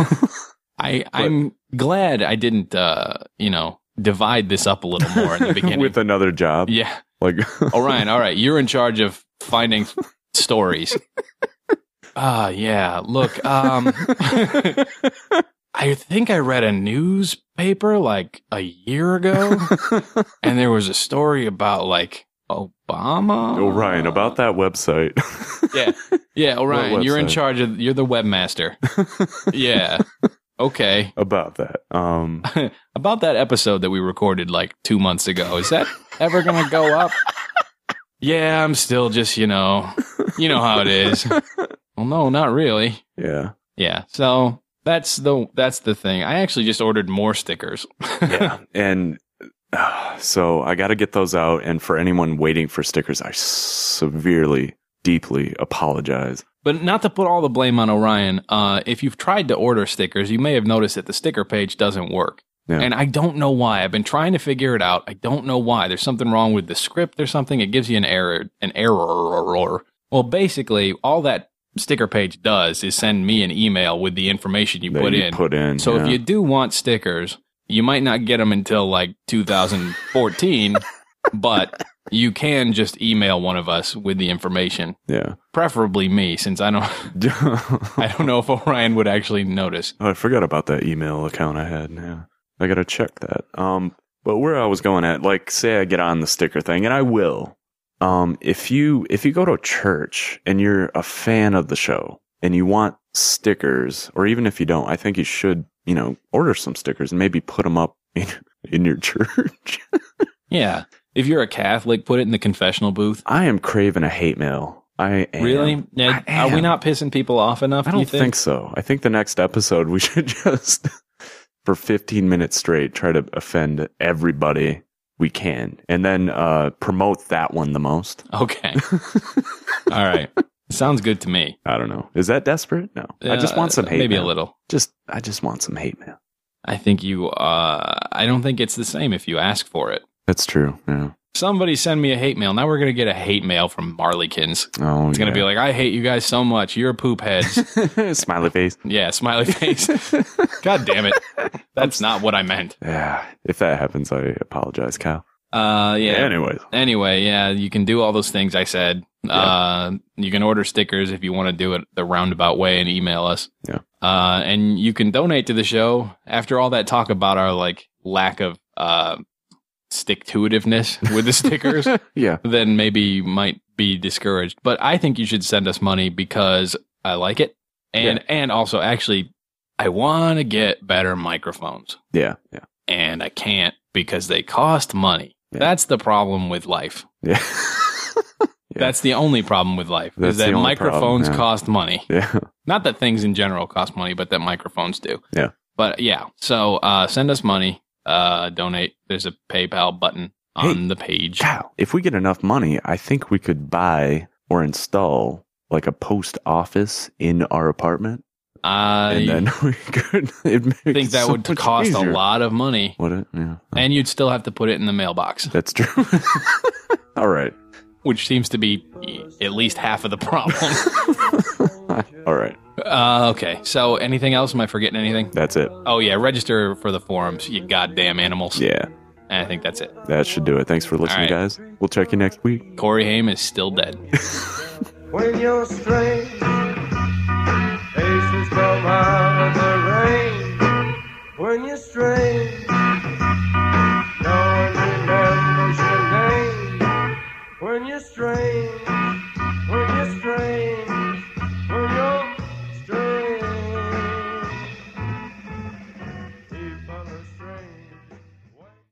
I I'm glad I didn't uh, you know, divide this up a little more in the beginning. With another job. yeah. Like, Orion, all right, you're in charge of finding stories. Ah, yeah. Look, um I think I read a newspaper like a year ago, and there was a story about like Obama. Orion, about that website. Yeah, yeah, Orion, you're in website? charge of. You're the webmaster. Yeah, okay. about that. Um, About that episode that we recorded like two months ago, is that ever gonna go up? Yeah, I'm still just, you know, you know how it is. Well, no, not really. yeah. Yeah, so that's the that's the thing. I actually just ordered more stickers. Yeah. And uh, so I got to get those out. And for anyone waiting for stickers, I severely, deeply apologize. But not to put all the blame on Orion, uh, if you've tried to order stickers, you may have noticed that the sticker page doesn't work. Yeah. And I don't know why. I've been trying to figure it out. I don't know why. There's something wrong with the script or something. It gives you an error, an error. Well, basically, all that sticker page does is send me an email with the information you That put you in. Put in. So yeah. if you do want stickers, you might not get them until like two thousand fourteen, but you can just email one of us with the information. Yeah. Preferably me, since I don't I don't know if Orion would actually notice. Oh, I forgot about that email account I had. Yeah. I got to check that. Um, but where I was going at, like, say I get on the sticker thing, and I will. Um, if you if you go to a church and you're a fan of the show and you want stickers, or even if you don't, I think you should, you know, order some stickers and maybe put them up in, in your church. Yeah. If you're a Catholic, put it in the confessional booth. I am craving a hate mail. I am. Really? Ned, I are we am. not pissing people off enough? I do don't you think? think? so. I think the next episode we should just, for fifteen minutes straight, try to offend everybody we can, and then uh, promote that one the most. Okay. All right. Sounds good to me. I don't know. Is that desperate? No. I just want some Uh, hate Maybe mail. a little. Just, I just want some hate mail. I think you, uh, I don't think it's the same if you ask for it. That's true. Yeah. Somebody send me a hate mail. Now we're going to get a hate mail from Marleykins. Oh, It's going to be like, I hate you guys so much. You're poop heads. smiley face. Yeah, smiley face. God damn it. That's not what I meant. Yeah. If that happens, I apologize, Kyle. Uh, yeah. Anyways. Anyway, yeah, you can do all those things I said. Uh, you can order stickers if you want to do it the roundabout way and email us. Yeah. Uh, and you can donate to the show. After all that talk about our like lack of uh stick-to-itiveness with the stickers, Yeah. then maybe you might be discouraged. But I think you should send us money because I like it. And and also actually I want to get better microphones. Yeah. Yeah. And I can't because they cost money. Yeah. That's the problem with life. Yeah. Yeah. That's the only problem with life That's is that the only microphones problem, yeah. cost money. Yeah. Not that things in general cost money, but that microphones do. Yeah. But yeah, so uh, send us money, uh, donate. There's a PayPal button on Hey, the page. Kyle, if we get enough money, I think we could buy or install like a post office in our apartment. I And then we could it'd make think it that so would much cost easier. a lot of money, Would it? Yeah. and you'd still have to put it in the mailbox, That's true. All right. which seems to be at least half of the problem. All right. uh, okay, so anything else? Am I forgetting anything? That's it. Oh yeah, register for the forums, you goddamn animals. Yeah. And I think that's it. That should do it. Thanks for listening, All right. guys. We'll check you next week. Corey Haim is still dead. When you're strange, faces come out of the rain. When you're strange,